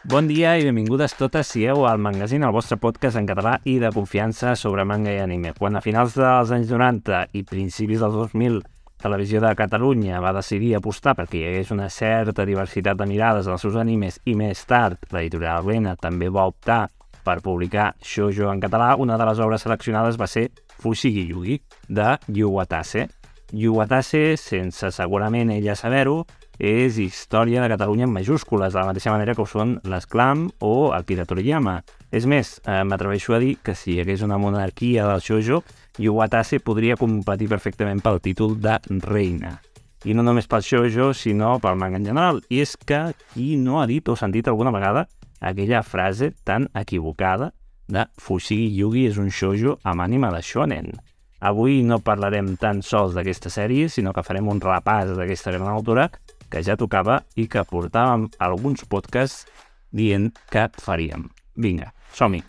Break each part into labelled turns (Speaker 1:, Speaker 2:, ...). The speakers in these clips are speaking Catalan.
Speaker 1: Bon dia i benvingudes totes si heu al Magazine, el vostre podcast en català i de confiança sobre manga i anime. Quan a finals dels anys 90 i principis dels 2000 Televisió de Catalunya va decidir apostar perquè hi hagués una certa diversitat de mirades als seus animes i més tard l'editorial Glénat també va optar per publicar shoujo en català, una de les obres seleccionades va ser Fushigi Yugi, de Yu Watase. Yu Watase, sense segurament ella saber-ho, és història de Catalunya en majúscules, de la mateixa manera que ho són l'Esclam o Akira Toriyama. És més, m'atreveixo a dir que si hi hagués una monarquia del shoujo, Yu Watase podria competir perfectament pel títol de reina. I no només pel shoujo, sinó pel manga en general. I és que qui no ha dit o sentit alguna vegada aquella frase tan equivocada de Fushigi Yugi és un shoujo amb ànima de shonen. Avui no parlarem tan sols d'aquesta sèrie, sinó que farem un repàs d'aquesta gran autora que ja tocava i que portàvem alguns podcasts dient que faríem. Vinga, som-hi!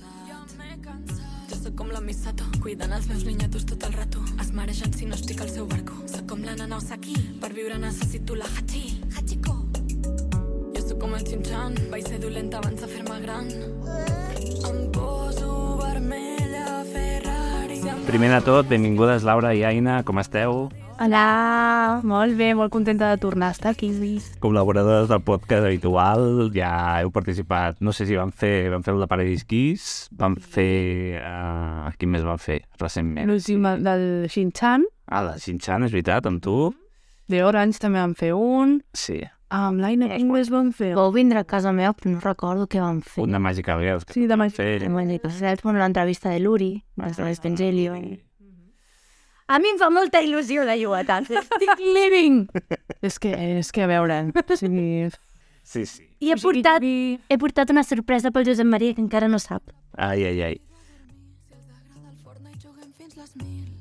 Speaker 2: Jo sóc com la Misato, cuidant els meus ninyatos tot el rato. Es maregen si no estic al seu barco. Sóc com la Nana Osaki, per viure necessito la Hachi. Hachiko! Jo sóc com el Shin-chan, vaig ser dolenta abans de fer-me gran. Em poso vermella, Ferrari...
Speaker 1: Primer de tot, benvingudes Laura i Aina, com esteu?
Speaker 3: Hola, molt bé, molt contenta de tornar a estar aquí.
Speaker 1: Col·laboradores del podcast habitual, ja heu participat, no sé si vam fer el de Paradise Kiss, vam fer... quin més vam fer recentment?
Speaker 3: L'últim del Shin-chan,
Speaker 1: La Shin-chan, és veritat, amb tu?
Speaker 3: de Orange també vam fer un,
Speaker 1: Sí,
Speaker 3: amb l'Aina quin més vam fer?
Speaker 4: Vau vindre a casa meva, però no recordo què vam fer.
Speaker 1: una Magical Girls.
Speaker 3: Sí, demà.
Speaker 4: L'entrevista de l'Uri, l'Evangelio. A mi em fa molta il·lusió de Yuatan.
Speaker 3: Estic living! és que a veure, sí.
Speaker 1: Sí, sí.
Speaker 4: I he portat una sorpresa pel Josep Maria que encara no sap.
Speaker 1: Ai, ai, ai.
Speaker 2: Si els agrada el Fortnite juguem fins les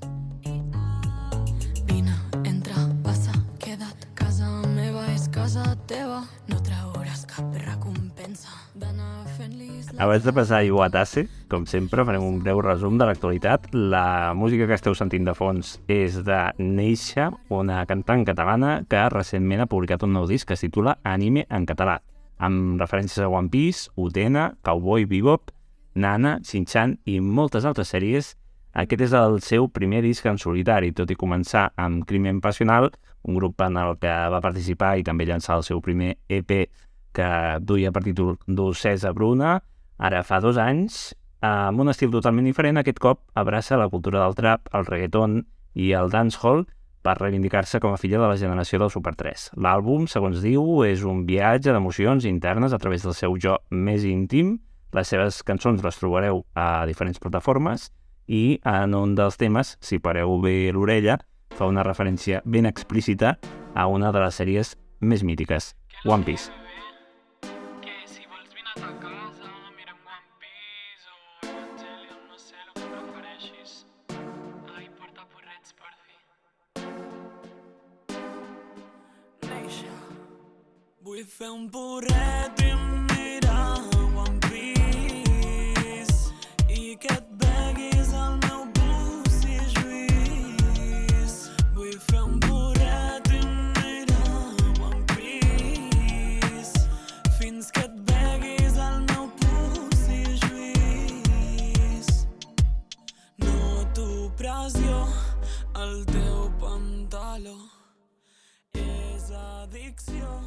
Speaker 2: 1000. Vine, entra, passa, queda't. Casa meva és casa teva. No trauràs cap recompensa d'anar fent-li...
Speaker 1: Abans de passar a Yu Watase, com sempre, farem un breu resum de l'actualitat. La música que esteu sentint de fons és de Neisha, una cantant catalana que recentment ha publicat un nou disc que es titula Anime en català, amb referències a One Piece, Utena, Cowboy Bebop, Nana, Shin-chan i moltes altres sèries. Aquest és el seu primer disc en solitari, tot i començar amb Crimen Passional, un grup en el que va participar i també llançar el seu primer EP que duia per títol Dolcesa Bruna. Ara fa 2 anys, amb un estil totalment diferent, aquest cop abraça la cultura del trap, el reggaeton i el dancehall per reivindicar-se com a filla de la generació del Super 3. L'àlbum, segons diu, és un viatge d'emocions internes a través del seu jo més íntim. Les seves cançons les trobareu a diferents plataformes i en un dels temes, si pareu bé l'orella, fa una referència ben explícita a una de les sèries més mítiques, One Piece.
Speaker 2: Vull fer un porret i mirar One Piece i que et beguis el meu pussy juís. Vull fer un porret i mirar One Piece fins que et beguis el meu pussy juís. Noto pressió al teu pantaló, és addicció.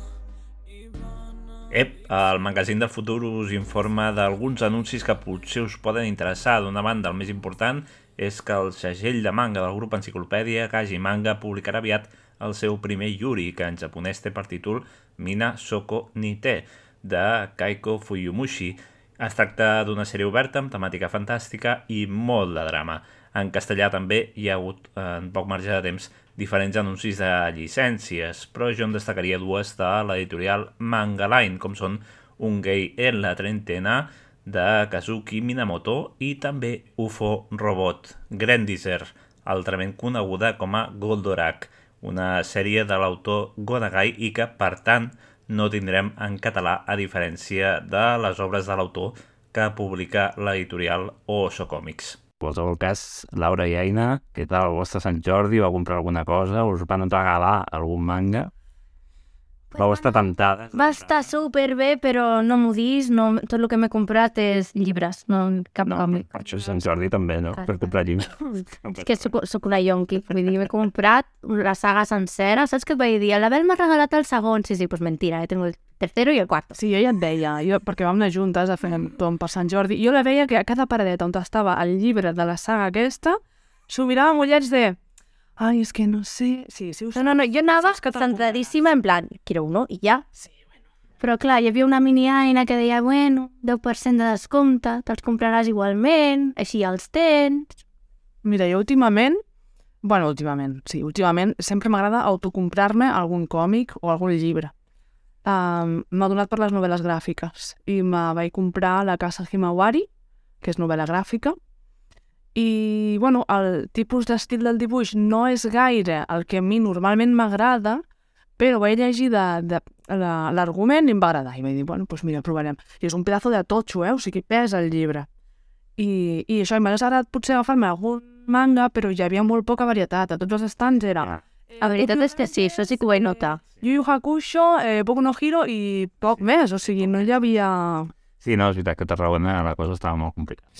Speaker 5: El magazín del futur us informa d'alguns anuncis que potser us poden interessar. D'una banda, el més important és que el segell de manga del grup enciclopèdia Kaji Manga publicarà aviat el seu primer Yuri, que en japonès té per títol Mina Soko ni Te, de Kaiko Fuyumushi. Es tracta d'una sèrie oberta amb temàtica fantàstica i molt de drama. En castellà també hi ha hagut, en poc marge de temps, diferents anuncis de llicències, però jo en destacaria 2 de l'editorial Manga Line, com són Un gay en la trentena, de Kazuki Minamoto, i també UFO Robot, Grandizer, altrament coneguda com a Goldorak, una sèrie de l'autor Gonagai i que, per tant, no tindrem en català, a diferència de les obres de l'autor que publica l'editorial Oso Comics.
Speaker 1: En qualsevol cas, Laura i Aina, què tal el vostre Sant Jordi? Vau comprar alguna cosa? Us van regalar algun manga? Vau estar temptades.
Speaker 4: Va estar superbé, però no m'ho dis, no, tot el que m'he comprat és llibres, no cap còmic.
Speaker 1: Això és Sant Jordi també, no? Per comprar llibres.
Speaker 4: És que soc una yonqui, vull dir, m'he comprat la saga sencera, saps què et vaig dir? L'Abel m'ha regalat el segon, sí, pues mentira, tengo el tercero i el cuarto.
Speaker 3: Sí, jo ja et deia, perquè vam anar juntes a fer tom per Sant Jordi, jo la veia que a cada paradeta on estava el llibre de la saga aquesta, s'ho mirava amb ullets de... Ai, és que no sé... Sí, ho sé.
Speaker 4: No, jo anava centradíssima en plan, quiero uno i ja.
Speaker 3: Sí, bueno.
Speaker 4: Però clar, hi havia una mini eina que deia, bueno, 10% de descompte, te'ls compraràs igualment, així els tens...
Speaker 3: Mira, jo últimament sempre m'agrada autocomprar-me algun còmic o algun llibre. M'ha donat per les novel·les gràfiques i me vaig comprar La Casa Himawari, que és novel·la gràfica, i, bueno, el tipus d'estil del dibuix no és gaire el que a mi normalment m'agrada, però vaig llegir l'argument i em va agradar. I vaig dir, bueno, doncs mira, provarem. I és un pedazo de totxo, o sigui, pesa el llibre. I això, m'hagués agradat potser agafar-me algun manga, però hi havia molt poca varietat. A tots els estants era...
Speaker 4: La veritat és que sí, això sí que ho vaig notar.
Speaker 3: Yu Yu Hakusho, Boku no Hero i poc més, o sigui, no hi havia...
Speaker 1: Sí, no, és veritat que a Tarragona la cosa estava molt complicada.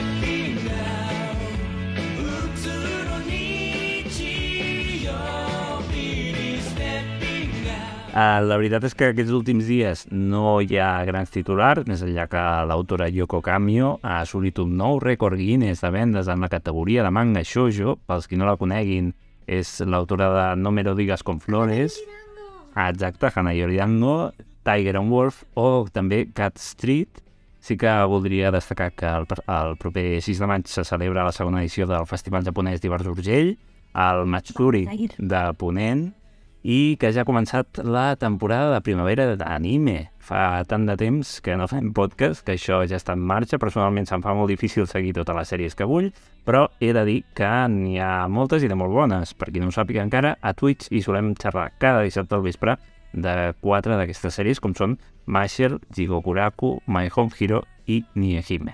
Speaker 1: La veritat és que aquests últims dies no hi ha grans titulars, més enllà que l'autora Yoko Kamio ha assolit un nou rècord Guinness de vendes en la categoria de manga shoujo. Pels qui no la coneguin, és l'autora de No me lo digas con flores, exacte, Hanayori Dango, Tiger and Wolf o també Cat Street. Sí que voldria destacar que el proper 6 de maig se celebra la segona edició del Festival Japonès d'Ivars d'Urgell, el Matsuri de Ponent, i que ja ha començat la temporada de primavera d'anime. Fa tant de temps que no fem podcast, que això ja està en marxa. Personalment se'm fa molt difícil seguir totes les sèries que vull, però he de dir que n'hi ha moltes i de molt bones. Per qui no ho sàpiga encara, a Twitch hi solem xerrar cada dissabte al vespre de 4 d'aquestes sèries, com són Mashle, Jigokuraku, My Home Hero i Niehime.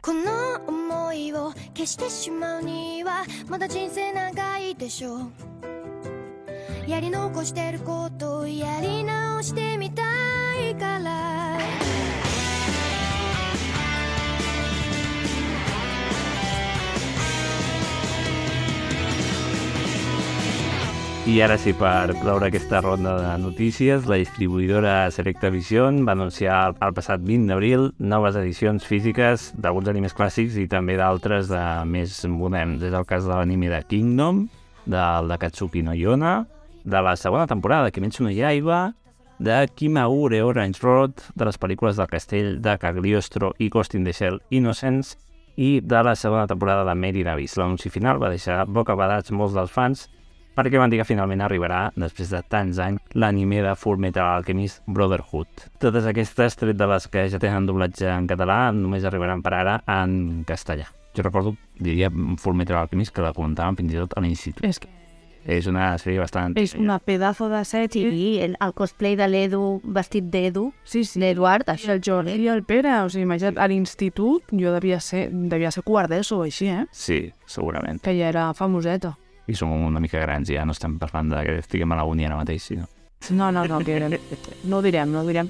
Speaker 2: やり残してることをやり直してみたいから
Speaker 1: I ara sí, per cloure aquesta ronda de notícies, la distribuïdora Selecta Vision va anunciar el passat 20 d'abril noves edicions físiques d'alguns animes clàssics i també d'altres de més moderns. És el cas de l'anime de Kingdom, del de Katsuki no Yona, de la segona temporada de Kimetsu no Yaiba, de Kimaure Orange Road, de les pel·lícules del castell de Cagliostro i Ghost in the Shell Innocence i de la segona temporada de Mary Davis. L'anunci final va deixar bocabadats molts dels fans perquè van dir que finalment arribarà, després de tants anys, l'anime de Full Metal Alchemist Brotherhood. Totes aquestes, tret de les que ja tenen doblatge en català, només arribaran per ara en castellà. Jo recordo, diria, Full Metal Alchemist, que la comentàvem fins i tot a l'institut. És una sèrie bastant...
Speaker 3: És una pedazo de sèrie.
Speaker 4: Sí, el cosplay de l'Edu, vestit d'Edu,
Speaker 3: sí.
Speaker 4: l'Eduard, això.
Speaker 3: El Jordi i el Pere, o sigui, imagina't, a l'institut jo devia ser quart d'ESO o així, eh?
Speaker 1: Sí, segurament.
Speaker 3: Que ja era famoseta.
Speaker 1: I som una mica grans, ja no estem parlant de que estiguem a la uni ara mateix, sí, no?
Speaker 3: No, que no ho direm.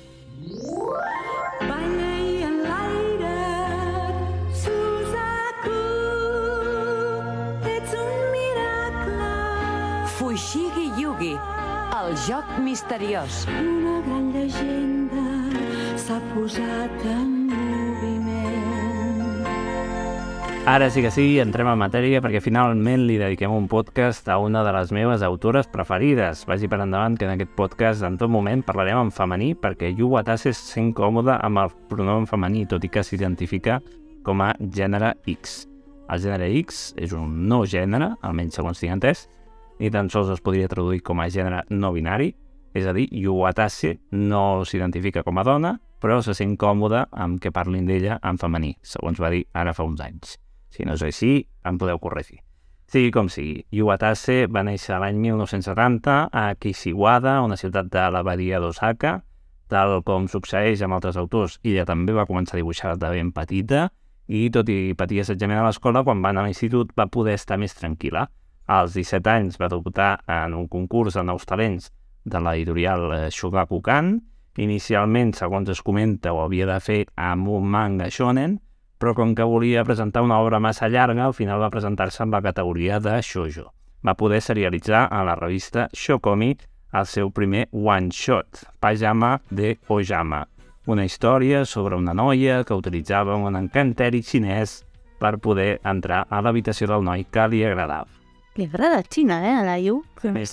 Speaker 6: Fushigi Yugi, el joc misteriós.
Speaker 2: Una gran llegenda s'ha posat en moviment.
Speaker 1: Ara sí que sí, entrem en matèria perquè finalment li dediquem un podcast a una de les meves autores preferides. Vagi per endavant que en aquest podcast en tot moment parlarem en femení perquè Yu Watase es sent còmode amb el pronom femení, tot i que s'identifica com a gènere X. El gènere X és un no gènere, almenys segons tinc entès, ni tan sols es podria traduir com a gènere no binari, és a dir, Yu Watase no s'identifica com a dona, però se sent còmode amb que parlin d'ella en femení, segons va dir ara fa uns anys. Si no és així, em podeu corregir. Sigui com sigui, Yu Watase va néixer l'any 1970 a Kishiwada, una ciutat de la badia d'Osaka. Tal com succeeix amb altres autors, ella també va començar a dibuixar de ben petita i, tot i patir assetjament a l'escola, quan va anar a l'institut va poder estar més tranquil·la. Als 17 anys va debutar en un concurs de nous talents de l'editorial Shogakukan. Inicialment, segons es comenta, ho havia de fer amb un manga shonen, però com que volia presentar una obra massa llarga, al final va presentar-se en la categoria de shoujo. Va poder serialitzar a la revista Shokomi el seu primer one-shot, Pajama de Ojama, una història sobre una noia que utilitzava un encanteri xinès per poder entrar a l'habitació del noi que li agradava.
Speaker 4: Li agrada Xina, a la Yu?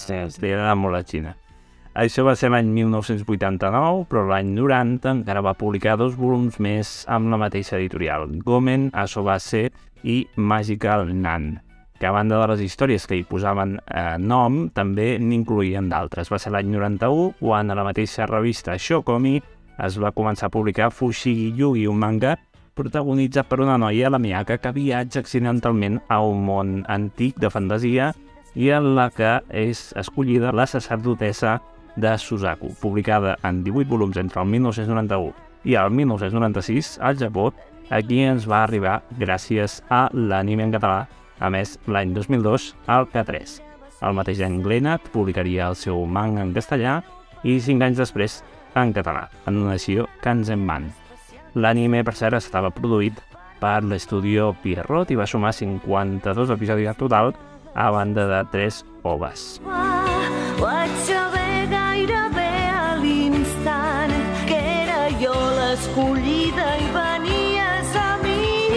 Speaker 1: Li agrada molt la Xina. Això va ser l'any 1989, però l'any 90 encara va publicar 2 volums més amb la mateixa editorial, Gomen Asobase i Magical Nan, que a banda de les històries que hi posaven nom, també n'incloïen d'altres. Va ser l'any 91, quan a la mateixa revista Shokomi es va començar a publicar Fushigi Yugi, un manga protagonitzat per una noia, la Miyaka, que viatja accidentalment a un món antic de fantasia i en la que és escollida la sacerdotessa de Suzaku, publicada en 18 volums entre el 1991 i el 1996 al Japó. Aquí ens va arribar gràcies a l'anime en català, a més l'any 2002 al K3. El mateix any Glenat publicaria el seu manga en castellà i 5 anys després en català, en una edició Kanzenban. L'anime, per cert, estava produït per l'estudio Pierrot i va sumar 52 episodis en total a banda de 3 OVAs.
Speaker 7: Ho vaig saber gairebé a l'instant que era jo l'escollida i venies a mi.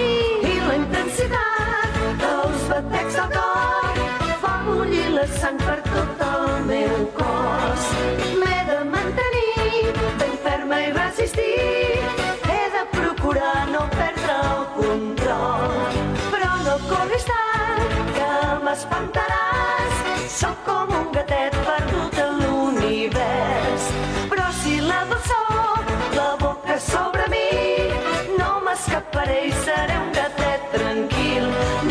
Speaker 7: I la intensitat dels batecs del cor fa bullir la sang per tot el meu cos. M'he de mantenir ben ferma i resistir. He de procurar no perdre el control. Però no corris tant, que m'espantaràs. Sóc com un gatet perdut a l'univers. Però si la dolçor, la boca sobre mi, no m'escaparé i seré un gatet tranquil.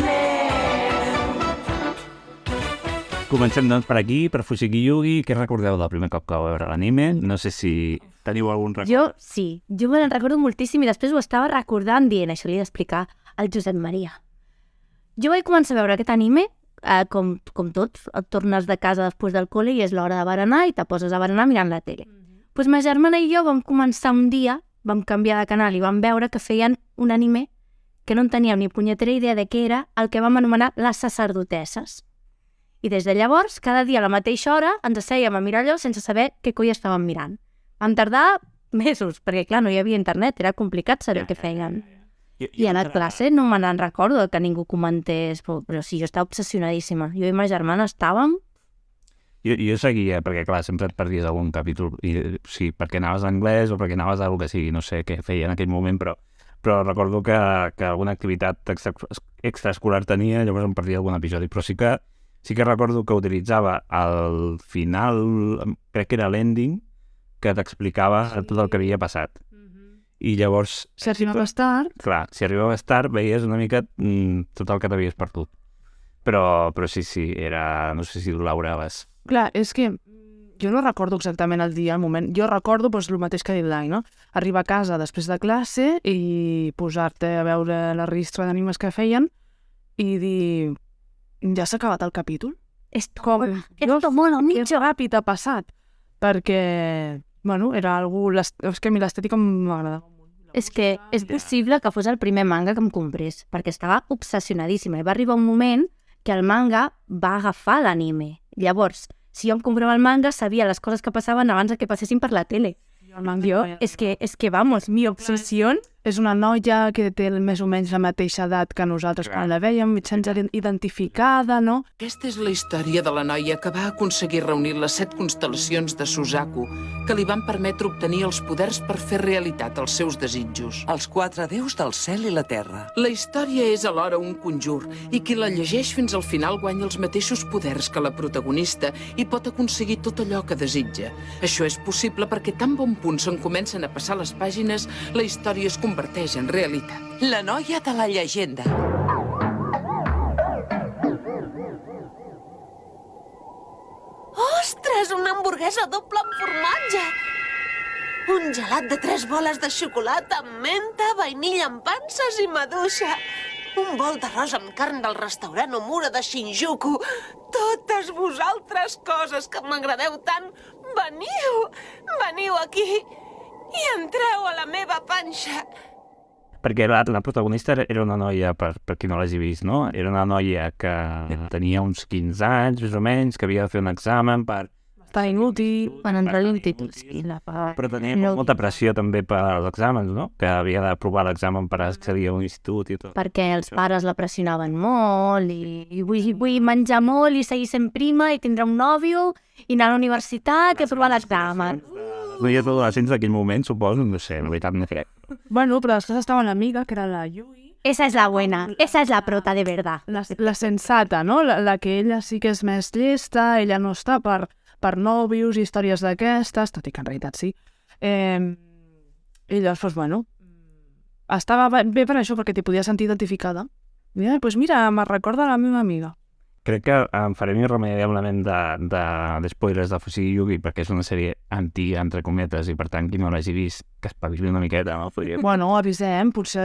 Speaker 1: Comencem doncs per aquí, per Fushigi Yugi. Què recordeu del primer cop que vau veure l'anime? No sé si teniu algun record.
Speaker 4: Jo sí, jo me'n recordo moltíssim i després ho estava recordant dient, això li he d'explicar al Josep Maria. Jo vaig començar a veure aquest anime, com tots, et tornes de casa després del col·le i és l'hora de berenar i te poses a berenar mirant la tele. Doncs ma germana i jo vam començar un dia, vam canviar de canal i vam veure que feien un anime que no en teníem ni punyetera idea de què era, el que vam anomenar les sacerdotesses. I des de llavors, cada dia a la mateixa hora, ens assèiem a mirar allò sense saber què coi estàvem mirant. Vam tardar mesos, perquè clar, no hi havia internet, era complicat saber què feien. I a la classe no me n'en recordo que ningú comentés, però sí, jo estava obsessionadíssima. Jo i ma germana estàvem...
Speaker 1: Jo seguia, perquè clar, sempre et perdies algun capítol, i sí, perquè anaves a anglès o perquè anaves a alguna que sigui, no sé què feia en aquell moment, però recordo que alguna activitat extraescolar tenia, llavors em perdia algun episodi, però sí que recordo que utilitzava al final, crec que era l'ending, que t'explicava tot el que havia passat. I llavors...
Speaker 3: Si arribaves tard...
Speaker 1: Clar, si arribaves tard veies una mica tot el que t'havies perdut. Però sí, era... No sé si tu, Laura, vas...
Speaker 3: Clar, és que jo no recordo exactament el dia, el moment. Jo recordo el mateix que ha dit l'Ai, no? Arribar a casa després de classe i posar-te a veure la registra d'animes que feien i dir... Ja s'ha acabat el capítol?
Speaker 4: Esto molt a mitja.
Speaker 3: Que ràpid ha passat. Perquè, bueno, era algú... És que a mi l'estètica m'agradava molt.
Speaker 4: És que és possible que fos el primer manga que em comprés, perquè estava obsessionadíssima. I va arribar un moment que el manga va agafar l'anime. Llavors, si jo em comprava el manga, sabia les coses que passaven abans que passessin per la tele. Jo, és que vamos, mi obsessió...
Speaker 3: És una noia que té més o menys la mateixa edat que nosaltres quan la vèiem, mitjans identificada, no?
Speaker 8: Aquesta és la història de la noia que va aconseguir reunir les 7 constel·lacions de Suzaku, que li van permetre obtenir els poders per fer realitat els seus desitjos.
Speaker 6: Els 4 déus del cel i la terra.
Speaker 8: La història és alhora un conjur, i qui la llegeix fins al final guanya els mateixos poders que la protagonista i pot aconseguir tot allò que desitja. Això és possible perquè tan bon punt se'n comencen a passar les pàgines, la història es converteix en realitat.
Speaker 6: La noia de la llegenda. Ostres, una hamburguesa doble amb formatge! Un gelat de 3 boles de xocolata amb menta, vainilla amb panses i maduixa. Un bol d'arròs amb carn del restaurant Omura de Shinjuku. Totes vosaltres coses que m'agradeu tant, veniu aquí i entreu a la meva panxa.
Speaker 1: Perquè la protagonista era una noia, per qui no l'hagi vist, no? Era una noia que tenia uns 15 anys, més o menys, que havia de fer un examen per...
Speaker 3: Està inútil.
Speaker 4: Quan entra-li un títol, sí,
Speaker 1: Però tenia molta pressió també per als exàmens, no? Que havia d'aprovar l'examen per accedir a un institut i tot.
Speaker 4: Perquè els pares la pressionaven molt i vull menjar molt i seguir sent prima i tindre un nòvio i anar a la universitat i aprovar l'examen.
Speaker 1: No hi ha adolescents d'aquell moment, suposo, no sé, en veritat no crec.
Speaker 3: Bueno, però després estava l'amiga, que era la Yui.
Speaker 4: Esa es la buena, esa es la prota de verdad.
Speaker 3: La sensata, no? La que ella sí que és més llesta, ella no està per nòvios i històries d'aquestes, tot i que en realitat sí. I llavors, doncs, bueno, estava bé per això, perquè t'hi podia sentir identificada. I, doncs mira, me recorda la meva amiga.
Speaker 1: Crec que em farem irremeiablement de spoilers de Fushigi Yugi, perquè és una sèrie antiga, entre cometes, i per tant, qui no l'hagi vist, que espavili una miqueta, no?
Speaker 3: Bueno, avisem, potser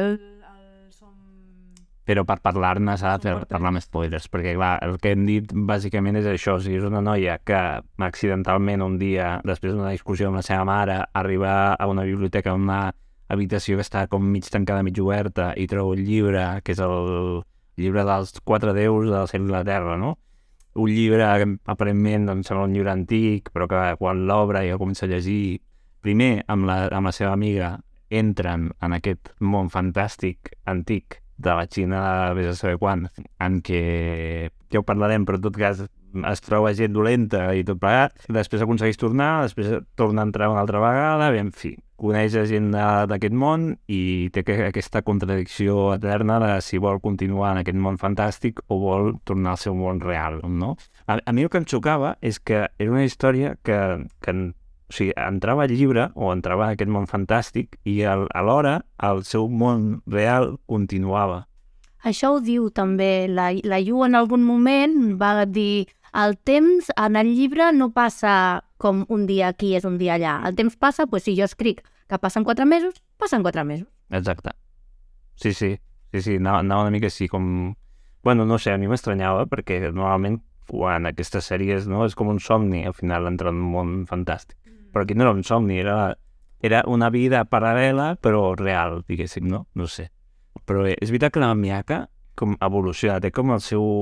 Speaker 1: Però per parlar-ne s'ha de parlar amb spoilers, perquè clar, el que hem dit bàsicament és això, o sigui, és una noia que accidentalment un dia, després d'una discussió amb la seva mare, arriba a una biblioteca, a una habitació que està com mig tancada, mig oberta, i troba un llibre, que és el llibre dels 4 déus del cel i la terra, no? Un llibre que aparentment doncs, sembla un llibre antic, però que quan l'obre i el comença a llegir, primer amb la seva amiga entren en aquest món fantàstic, antic, de la Xina, vés a saber quan, en què, ja ho parlarem, però en tot cas es troba gent dolenta i tot plegat, després aconsegueix tornar, després torna a entrar una altra vegada, en fi, coneix gent d'aquest món i té aquesta contradicció eterna de si vol continuar en aquest món fantàstic o vol tornar al seu món real, no? A mi el que em xocava és que era una història que o sigui, entrava al llibre o entrava en aquest món fantàstic i alhora el seu món real continuava.
Speaker 4: Això ho diu també. La Yu en algun moment va dir el temps en el llibre no passa com un dia aquí és un dia allà. El temps passa, doncs si jo escric que passen 4 mesos, passen 4 mesos.
Speaker 1: Exacte. Sí, anava una mica així com... Bueno, no sé, a mi m'estranyava perquè normalment quan aquestes sèries no, és com un somni al final entrar en un món fantàstic. Però aquí no era un somni, era una vida paral·lela però real, diguéssim, no? No sé. Però és veritat que la Miyaka com evoluciona, té com el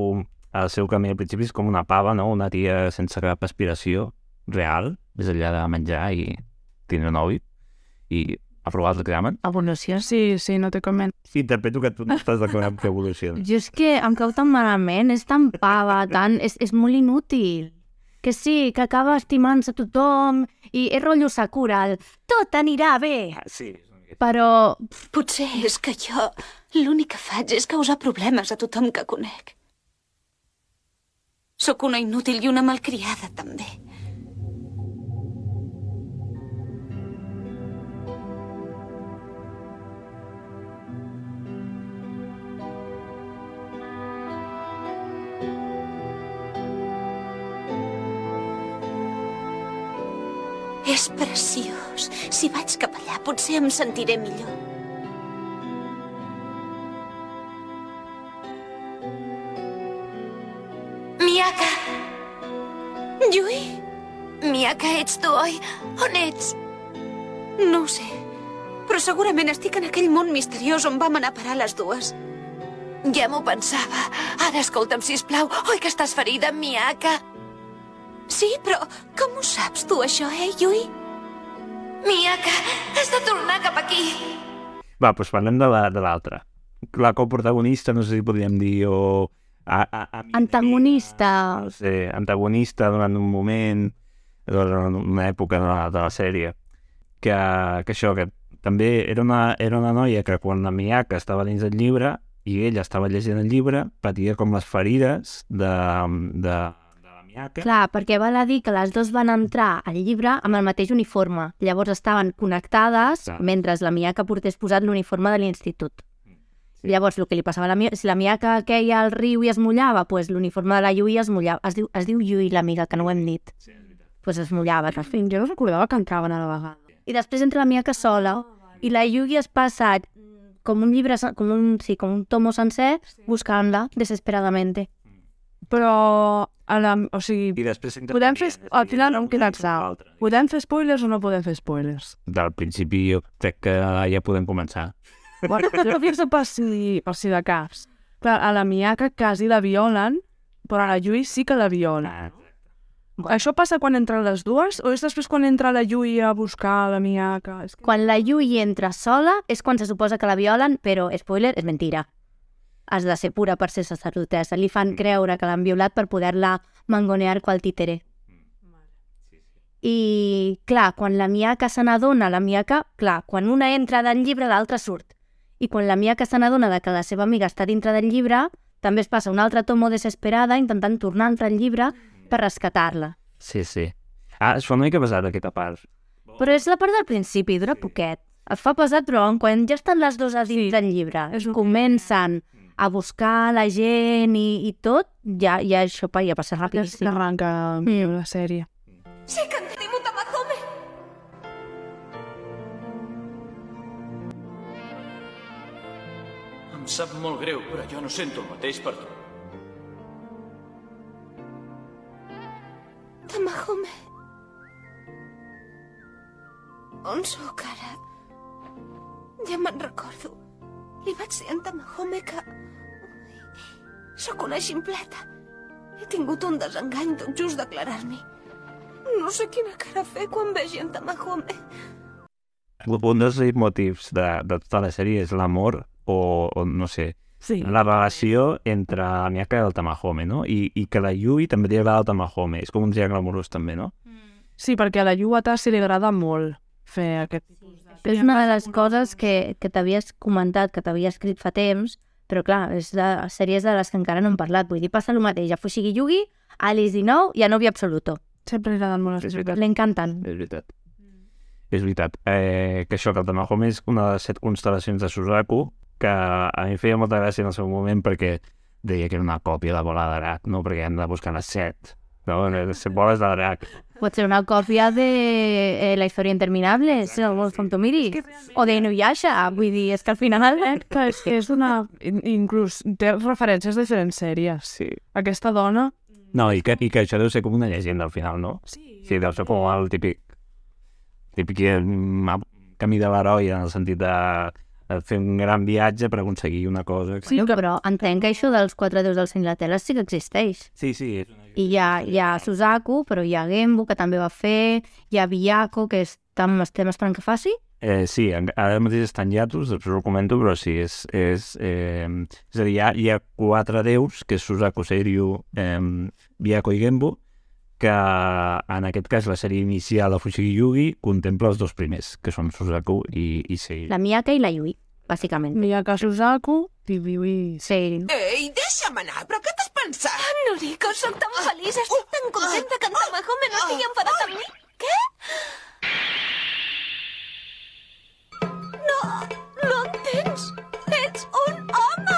Speaker 1: seu camí al principi és com una pava, no? Una tia sense cap aspiració real, més enllà de menjar i tindre nòvio i aprovar l'examen.
Speaker 4: Evolució?
Speaker 3: Sí, no té com menys.
Speaker 1: Sí, interpreto que tu no estàs d'acord amb que evoluciona.
Speaker 4: Jo és que em cau tan malament, és tan pava, és molt inútil. Que sí, que acaba estimant-se tothom i és rotllo Sakura, tot anirà bé.
Speaker 1: Sí.
Speaker 4: Però...
Speaker 6: Potser és que jo l'únic que faig és causar problemes a tothom que conec. Sóc una inútil i una malcriada, també. És preciós. Si vaig cap allà, potser em sentiré millor. Miyaka! Yui? Miyaka, ets tu, oi? On ets? No ho sé, però segurament estic en aquell món misteriós on vam anar a parar les dues. Ja m'ho pensava. Ara escolta'm, sisplau. Oi que estàs ferida, Miyaka? Sí, però com ho saps tu, això, Yui? Miyaka, has de tornar cap aquí.
Speaker 1: Va, doncs parlem de l'altra. La coprotagonista, no sé si podríem dir, o...
Speaker 4: Antagonista.
Speaker 1: No sé, antagonista durant un moment, durant una època de la sèrie. Que això, que també era una noia que quan la Miyaka estava dins del llibre i ella estava llegint el llibre, patia com les ferides de la Miyaka.
Speaker 4: Clar, perquè val a dir que les dues van entrar al llibre amb el mateix uniforme. Llavors estaven connectades mentre la Miyaka portés posat l'uniforme de l'institut. Llavors, el que li passava a la Miyaka, si la Miyaka queia al riu i es mullava, doncs l'uniforme de la Yui es mullava. Es diu Yui, l'amiga, que no ho hem dit. Doncs es mullava.
Speaker 3: Jo no recordava que entraven a la vegada.
Speaker 4: I després entra la Miyaka sola i la Yui es passa com un llibre, com un tomo sencer, buscant-la desesperadamente.
Speaker 3: Però, o sigui,
Speaker 1: I després
Speaker 3: podem fer... Al final no em queda clar. Podem fer spoilers o no podem fer spoilers?
Speaker 1: Del principi jo crec que ja podem començar.
Speaker 3: Bueno, jo penso per si de cas. Clar, a la Miyaka quasi la violen, però a la Yui sí que la violen. Això passa quan entren les dues o és després quan entra la Yui a buscar la Miyaka? És que...
Speaker 4: Quan la Yui entra sola és quan se suposa que la violen, però, spoiler, és mentira. Has de ser pura per ser sacerdotessa. Li fan creure que l'han violat per poder-la mangonear qual títere. I, clar, quan la Miyaka se n'adona, quan una entra del llibre, l'altra surt. I quan la Miyaka se n'adona que la seva amiga està dintre del llibre, també es passa un altre tomo desesperada intentant tornar a entrar al llibre per rescatar-la.
Speaker 1: Sí. Es fa una mica pesat aquesta part.
Speaker 4: Però és la part del principi, dura poquet. Es fa pesat, però quan ja estan les dues a dins del llibre, comencen a buscar la gent i tot, ja això ja passa ràpidíssim.
Speaker 3: Arranca la sèrie.
Speaker 6: Sí que en tenim un Tamahome!
Speaker 9: Em sap molt greu, però jo no sento el mateix per tu.
Speaker 6: Tamahome. On sóc ara? Ja me'n recordo. Li vaig dir a en Tamahome que... Sóc una ximpleta. He tingut un desengany tot just declarar-m'hi. No sé quina cara fer quan vegi en Tamahome.
Speaker 1: Un dels motius de tota la sèrie és l'amor o no sé, la relació entre la Miyaka i el Tamahome, no? I que la Yui també li agrada el Tamahome. És com un triangle amorós també, no?
Speaker 3: Sí, perquè a la Yu Watase li agrada molt fer aquest tipus de...
Speaker 4: És una de les coses que t'havies comentat, que t'havia escrit fa temps, però clar, és de sèries de les que encara no hem parlat. Vull dir, passa el mateix. A Fushigi Yugi, Alice 19 i a Novia Absoluto.
Speaker 3: Sempre li agraden molt les
Speaker 1: veritat.
Speaker 4: L'encanten.
Speaker 1: És veritat. És veritat. Que això, que el Tamahome és una de les 7 constel·lacions de Suzaku, que a mi feia molta gràcia en el seu moment perquè deia que era una còpia de Bola de Drac, no? Perquè hem de buscar les 7. No, les 7 boles de drac.
Speaker 4: Pot ser una còpia de La història interminable, segons com tu miris. O de Inuyasha, vull dir, és que al final...
Speaker 3: Que és una... Inclús té referències de diferents sèries.
Speaker 1: Sí.
Speaker 3: Aquesta dona...
Speaker 1: No, i que això deu ser com una llegenda al final, no? Sí, deu ser com el típic camí de l'heroi en el sentit de fer un gran viatge per aconseguir una cosa.
Speaker 4: Sí, però entenc que això dels 4 déus del Seny la Tela sí que existeix.
Speaker 1: Sí.
Speaker 4: I hi ha Suzaku, però hi ha Genbu, que també va fer, hi ha Byaku, que estem esperant que faci.
Speaker 1: Sí, ara mateix estan hiatus, després ho comento, però sí, és a dir, hi ha 4 déus, que és Suzaku, Seiryu, Byaku i Genbu, que en aquest cas la sèrie inicial de Fushigi Yugi contempla els 2 primers, que són Suzaku i Seiryu.
Speaker 4: La Miyaka i la Yui, bàsicament.
Speaker 3: Miyaka, Suzaku i Yui.
Speaker 4: Seiryu.
Speaker 8: Ei, deixa'm anar, però què t'has pensat?
Speaker 6: Noriko, sóc tan feliç, estic tan contenta que en Tamahome no estigui enfadat amb mi. Què? No entens? Ets un home!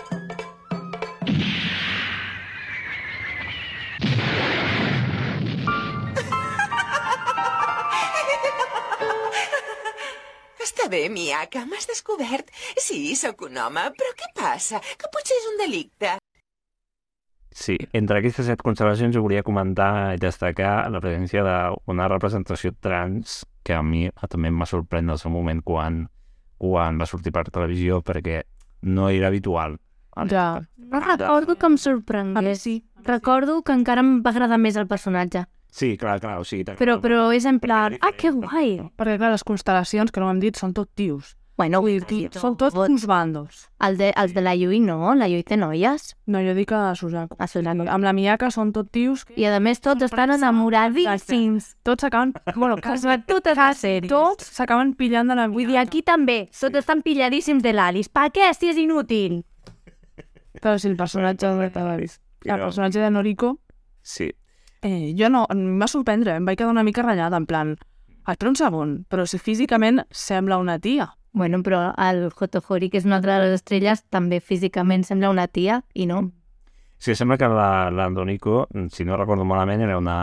Speaker 8: Està bé, Miyaka, m'has descobert. Sí, sóc un home, però què passa? Que potser és un delicte.
Speaker 1: Sí, entre aquestes 7 constel·lacions jo volia comentar i destacar la presència d'una representació trans que a mi també em va sorprendre en el seu moment quan va sortir per televisió perquè no era habitual.
Speaker 3: Ja.
Speaker 4: No recordo que em sorprengués.
Speaker 3: Sí.
Speaker 4: Recordo que encara em va agradar més el personatge.
Speaker 1: Sí, clar, o sigui...
Speaker 4: Però és en plan, que guai!
Speaker 3: Perquè, clar, les constel·lacions, que no ho hem dit, són tot tios.
Speaker 4: Bueno,
Speaker 3: són tots uns bandos.
Speaker 4: Els de la Yui no, la Yui té noies.
Speaker 3: No, jo dic a Suzaku.
Speaker 4: A Suzaku.
Speaker 3: Amb la Miyaka són tot tios.
Speaker 4: I a més tots estan enamoradíssims.
Speaker 3: Tots s'acaben... Bueno,
Speaker 4: totes les sèries.
Speaker 3: Tots s'acaben pillant de la Miyaka.
Speaker 4: Vull dir, aquí també, tots estan pilladíssims de l'Alice. Per què, si és inútil?
Speaker 3: Però si el personatge el personatge de Noriko...
Speaker 1: Sí.
Speaker 3: Jo no, em va sorprendre, em vaig quedar una mica ratllada, en plan... Espera un segon, però si físicament sembla una tia.
Speaker 4: Bueno, però el Hotohori, que és una altra de les estrelles, també físicament sembla una tia, i no.
Speaker 1: Sí, sembla que la Noriko, si no recordo malament,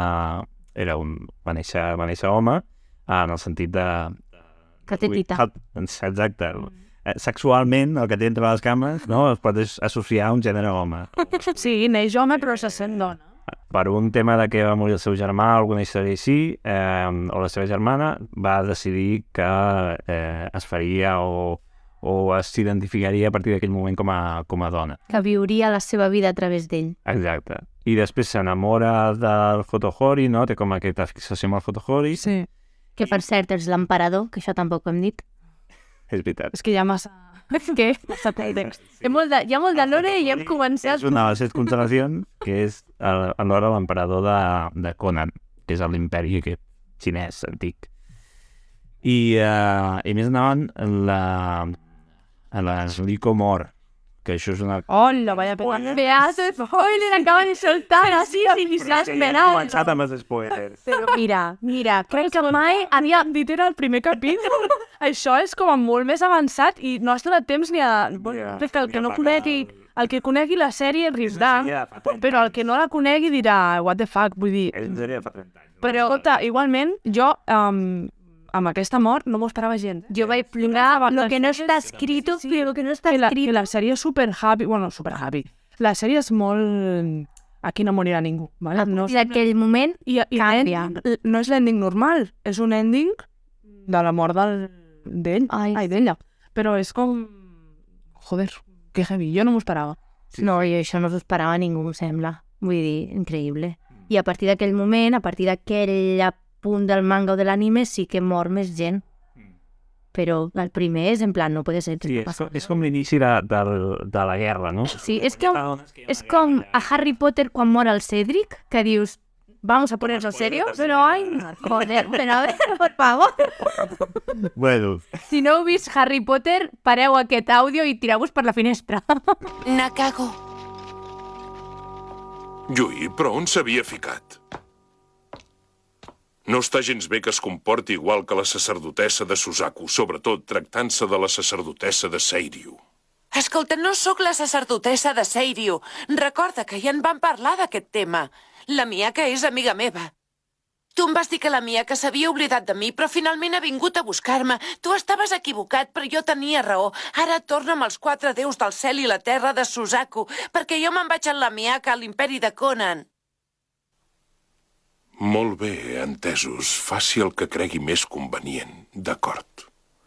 Speaker 1: va néixer home, en el sentit de...
Speaker 4: Que té tita.
Speaker 1: Exacte. sexualment, el que té entre les cames, no? Es pot associar a un gènere home.
Speaker 3: Sí, neix home però se sent dona.
Speaker 1: Per un tema de que va morir el seu germà, alguna història així, o la seva germana, va decidir que es faria o s'identificaria a partir d'aquell moment com a dona.
Speaker 4: Que viuria la seva vida a través d'ell.
Speaker 1: Exacte. I després s'enamora del Hotohori, no? Té com aquesta fixació amb el Hotohori.
Speaker 3: Sí.
Speaker 4: Que, per cert, és l'emperador, que això tampoc ho hem dit.
Speaker 1: És veritat.
Speaker 3: És que hi ha massa...
Speaker 4: És que massa context. Hi ha molt de lore i hem començat...
Speaker 1: És una de les 7 constel·lacions, que és alhora l'emperador de Conan, que és l'imperi xinès antic. I més endavant, la Zuliko mor, que això és una...
Speaker 3: Hola, vaya
Speaker 4: Pedazo de spoiler, acaba de soltar así, sin esperar.
Speaker 1: He començat amb els spoilers.
Speaker 4: Però mira, crec que mai havia...
Speaker 3: dit era el primer capítol. Això és com molt més avançat i no has donat temps ni a... Crec que el que no conegui... El que conegui la sèrie riurà, però el que no la conegui dirà what the fuck, vull dir...
Speaker 1: És una sèrie de fa 30 anys.
Speaker 3: Però, escolta, igualment, jo amb aquesta mort no m'ho esperava gent.
Speaker 4: Jo vaig plorar lo que no està escrit, lo que no està escrit.
Speaker 3: Que la sèrie és super happy, bueno, super happy. La sèrie és molt... Aquí no morirà ningú, ¿vale?
Speaker 4: A partir d'aquell moment canvia.
Speaker 3: No és l'ending normal, és un ending de la mort d'ell. Ai, d'ella. Però és com... Joder, que heavy, jo no m'ho esperava.
Speaker 4: No, i això no s'ho esperava ningú, em sembla. Vull dir, increïble. I a partir d'aquell moment, a partir d'aquell punt del manga o de l'anime, sí que mor més gent. Però el primer és en plan, no pot ser.
Speaker 1: Sí, és com l'inici de la guerra, no?
Speaker 4: Sí, és com a Harry Potter quan mor el Cedric, que dius, vamos a ponernos serio, però ai, joder, però a ver, por favor.
Speaker 1: Bueno.
Speaker 4: Si no heu vist Harry Potter, pareu aquest àudio i tireu-vos per la finestra.
Speaker 6: Nakago.
Speaker 10: Yui, però on s'havia ficat? No està gens bé que es comporti igual que la sacerdotessa de Suzaku, sobretot tractant-se de la sacerdotessa de Seiryu.
Speaker 6: Escolta, no sóc la sacerdotessa de Seiryu. Recorda que ja en vam parlar d'aquest tema. La Miyaka és amiga meva. Tu em vas dir que la Miyaka s'havia oblidat de mi, però finalment ha vingut a buscar-me. Tu estaves equivocat, però jo tenia raó. Ara torna amb els 4 déus del cel i la terra de Suzaku, perquè jo me'n vaig amb la Miyaka a l'imperi de Conan.
Speaker 10: Molt bé, entesos. Faci el que cregui més convenient. D'acord.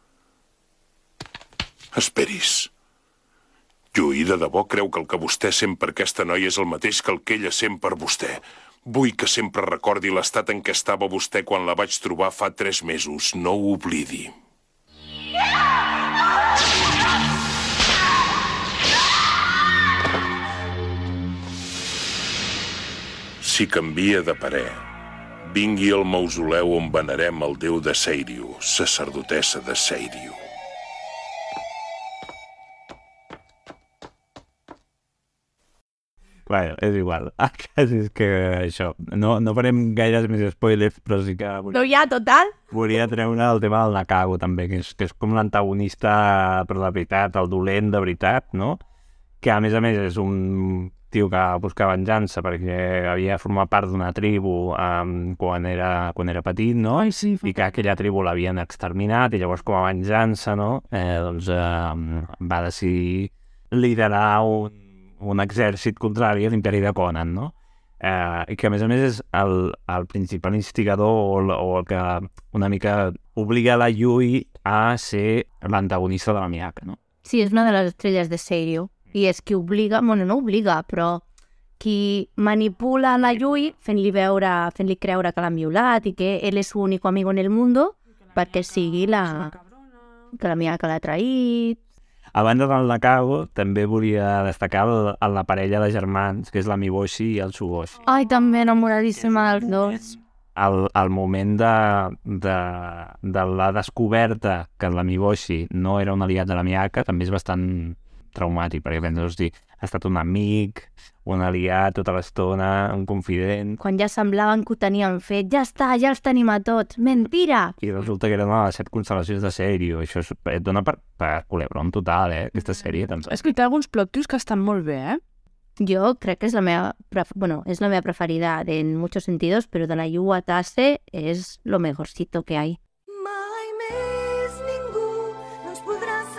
Speaker 10: Esperis. Yui, de debò creu que el que vostè sent per aquesta noia és el mateix que el que ella sent per vostè. Vull que sempre recordi l'estat en què estava vostè quan la vaig trobar fa 3 mesos. No ho oblidi. Si canvia de parer, vingui al mausoleu on venerem el déu de Seiryu, sacerdotessa de Seiryu.
Speaker 1: Bueno, és igual. És que això, no farem gaires més spoilers, però sí que...
Speaker 4: No hi ha, total?
Speaker 1: Volia treure el tema del Nakago, també, que és com l'antagonista, per la veritat, el dolent de veritat, no? Que, a més, és un tio que busca venjança perquè havia format part d'una tribu quan era petit, no?
Speaker 3: Ai, sí.
Speaker 1: I que aquella tribu l'havien exterminat i llavors com a venjança, no? Doncs va decidir liderar un exèrcit contrari a l'imperi de Conan, no? I que a més és el principal instigador o el que una mica obliga la Yui a ser l'antagonista de la Miyaka, no?
Speaker 4: Sí, és una de les estrelles de Seiryu. I és qui obliga, bueno, no obliga, però qui manipula la Yui fent-li creure que l'han violat i que ell és su único amigo en el mundo perquè sigui que la Miyaka l'ha traït.
Speaker 1: A banda del Nakago, també volia destacar la parella de germans, que és la Miboshi i el Tsuboshi.
Speaker 4: Ai, també enamoradíssima dels dos.
Speaker 1: El moment de la descoberta que la Miboshi no era un aliat de la Miyaka també és bastant traumàtic, perquè penses, hosti, ha estat un amic, un aliat tota l'estona, un confident...
Speaker 4: Quan ja semblaven que ho tenien fet, ja està, ja els tenim a tots, mentira!
Speaker 1: I resulta que eren les 7 constel·lacions de Seiryu, això et dona per culebron total, aquesta sèrie.
Speaker 3: És que hi ha alguns plot twists que estan molt bé,
Speaker 4: Jo crec que és la meva preferida en muchos sentidos, pero Danayu Watase es lo mejorcito que hay.
Speaker 7: Mai més ningú no ens podrà separar.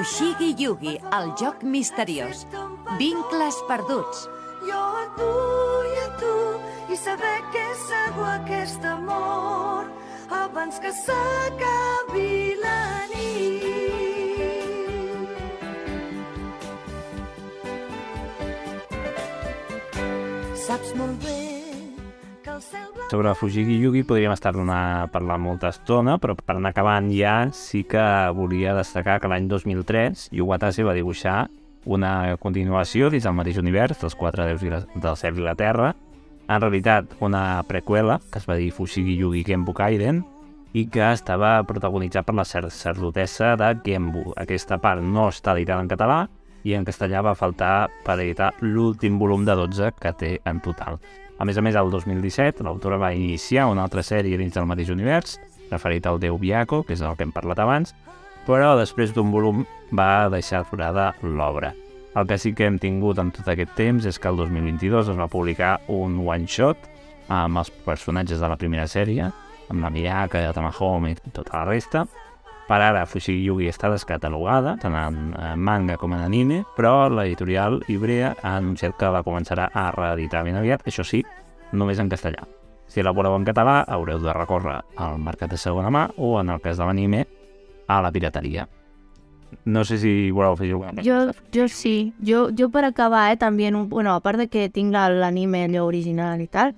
Speaker 11: Fushigi Yugi, el joc misteriós. Vincles perduts.
Speaker 7: Jo a tu, i saber que és segur aquest amor abans que s'acabi la nit. Saps molt bé que el cel blau...
Speaker 1: Sobre Fushigi Yugi podríem estar-ne parlant molta estona, però per anar acabant ja sí que volia destacar que l'any 2003 Yu Watase va dibuixar una continuació dins del mateix univers dels 4 déus del cel i la terra, en realitat una preqüela que es va dir Fushigi Yugi Genbu Kaiden i que estava protagonitzat per la sacerdotessa de Genbu. Aquesta part no està editada en català i en castellà va faltar per editar l'últim volum de 12 que té en total. A més, el 2017 l'autora va iniciar una altra sèrie dins del mateix univers, referit al déu Byakko, que és el que hem parlat abans, però després d'un volum va deixar aturada l'obra. El que sí que hem tingut en tot aquest temps és que el 2022 es va publicar un one-shot amb els personatges de la primera sèrie, amb la Miyaka, Tamahome i tota la resta. Per ara, Fushigi Yugi està descatalogada, tant en manga com en anime, però l'editorial Ibrea ha anunciat que la començarà a reeditar ben aviat, això sí, només en castellà. Si la voleu en català, haureu de recórrer al mercat de segona mà o, en el cas de l'anime, a la pirateria. No sé si voleu fer alguna cosa.
Speaker 4: Jo sí. Jo per acabar, también, bueno, a part de que tinc l'anime allò original y tal,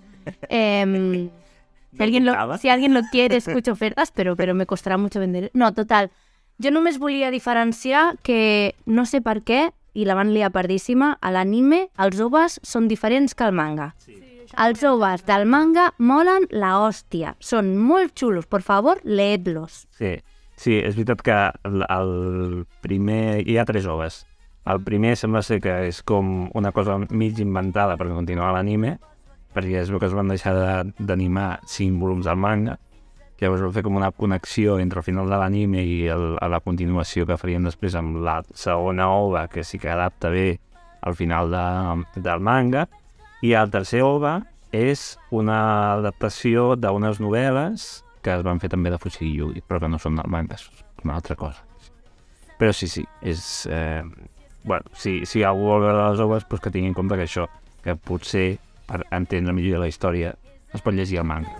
Speaker 4: si alguien lo quiere, escucho ofertas, pero me costará mucho vender. No, total. Jo només volia diferenciar que, no sé per què, i la van liar pardíssima, a l'anime els OVAs són diferents que al manga. Els OVAs del manga molen la hòstia. Són molt xulos. Por favor, leedlos.
Speaker 1: Sí, és veritat que el primer... Hi ha 3 OVAs. El primer sembla ser que és com una cosa mig inventada per continuar l'anime, perquè es veu que es van deixar d'animar 5 volums del manga, que llavors va fer com una connexió entre el final de l'anime i la continuació que farien després amb la segona OVA, que sí que adapta bé al final del manga, i el tercer OVA és una adaptació d'unes novel·les que es van fer també de Fushigi Yugi, però que no són del manga, és una altra cosa. Però sí, és... Bueno, si algú vol veure les obres, doncs que tingui en compte que això, que potser, per entendre millor la història, es pot llegir el manga.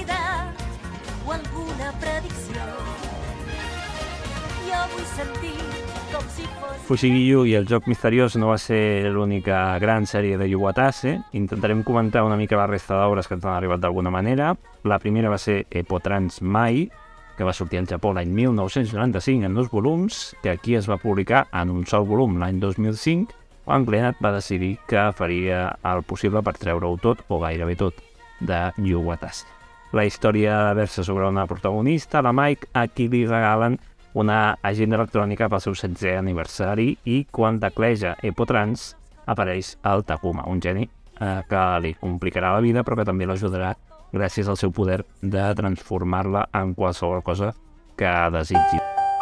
Speaker 1: Fushigi Yugi, el joc misteriós, no va ser l'única gran sèrie de Yu Watase. Intentarem comentar una mica la resta d'obres que ens han arribat d'alguna manera. La primera va ser Epotrans Mai, que va sortir al Japó l'any 1995 en 2 volums, que aquí es va publicar en un sol volum l'any 2005, quan Glenat va decidir que faria el possible per treure-ho tot, o gairebé tot, de Yu Watase. La història versa sobre una protagonista, la Mike, a qui li regalen una agenda electrònica pel seu 16è aniversari i quan tecleja Epotrans apareix el Takuma, un geni que li complicarà la vida però que també l'ajudarà gràcies al seu poder de transformar-la en qualsevol cosa que desitgi.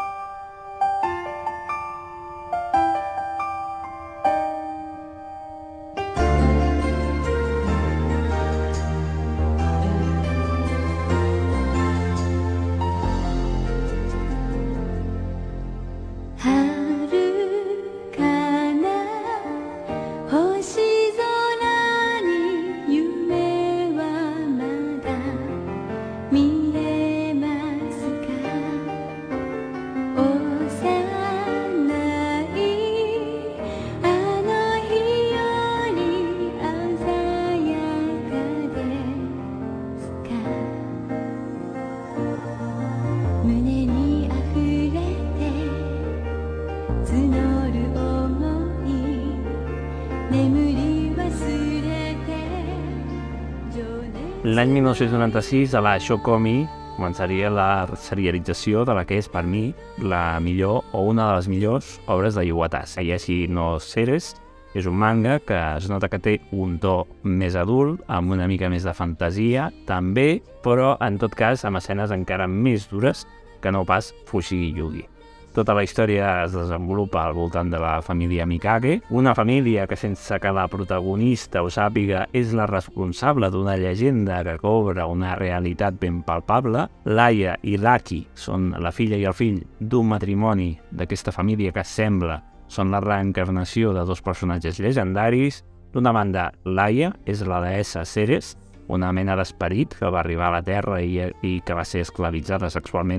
Speaker 1: L'any 1996, a la Shokomi, començaria la serialització de la que és, per mi, la millor o una de les millors obres de Yu Watase. Ayashi no Seres és un manga que es nota que té un to més adult, amb una mica més de fantasia, també, però en tot cas amb escenes encara més dures que no pas Fushigi Yugi. Tota la història es desenvolupa al voltant de la família Mikage, una família que sense que la protagonista ho sàpiga és la responsable d'una llegenda que cobra una realitat ben palpable. Laia i Lucky són la filla i el fill d'un matrimoni d'aquesta família que sembla són la reencarnació de dos personatges llegendaris. D'una banda, Laia és la deessa Ceres, una mena d'esperit que va arribar a la Terra i que va ser esclavitzada sexualment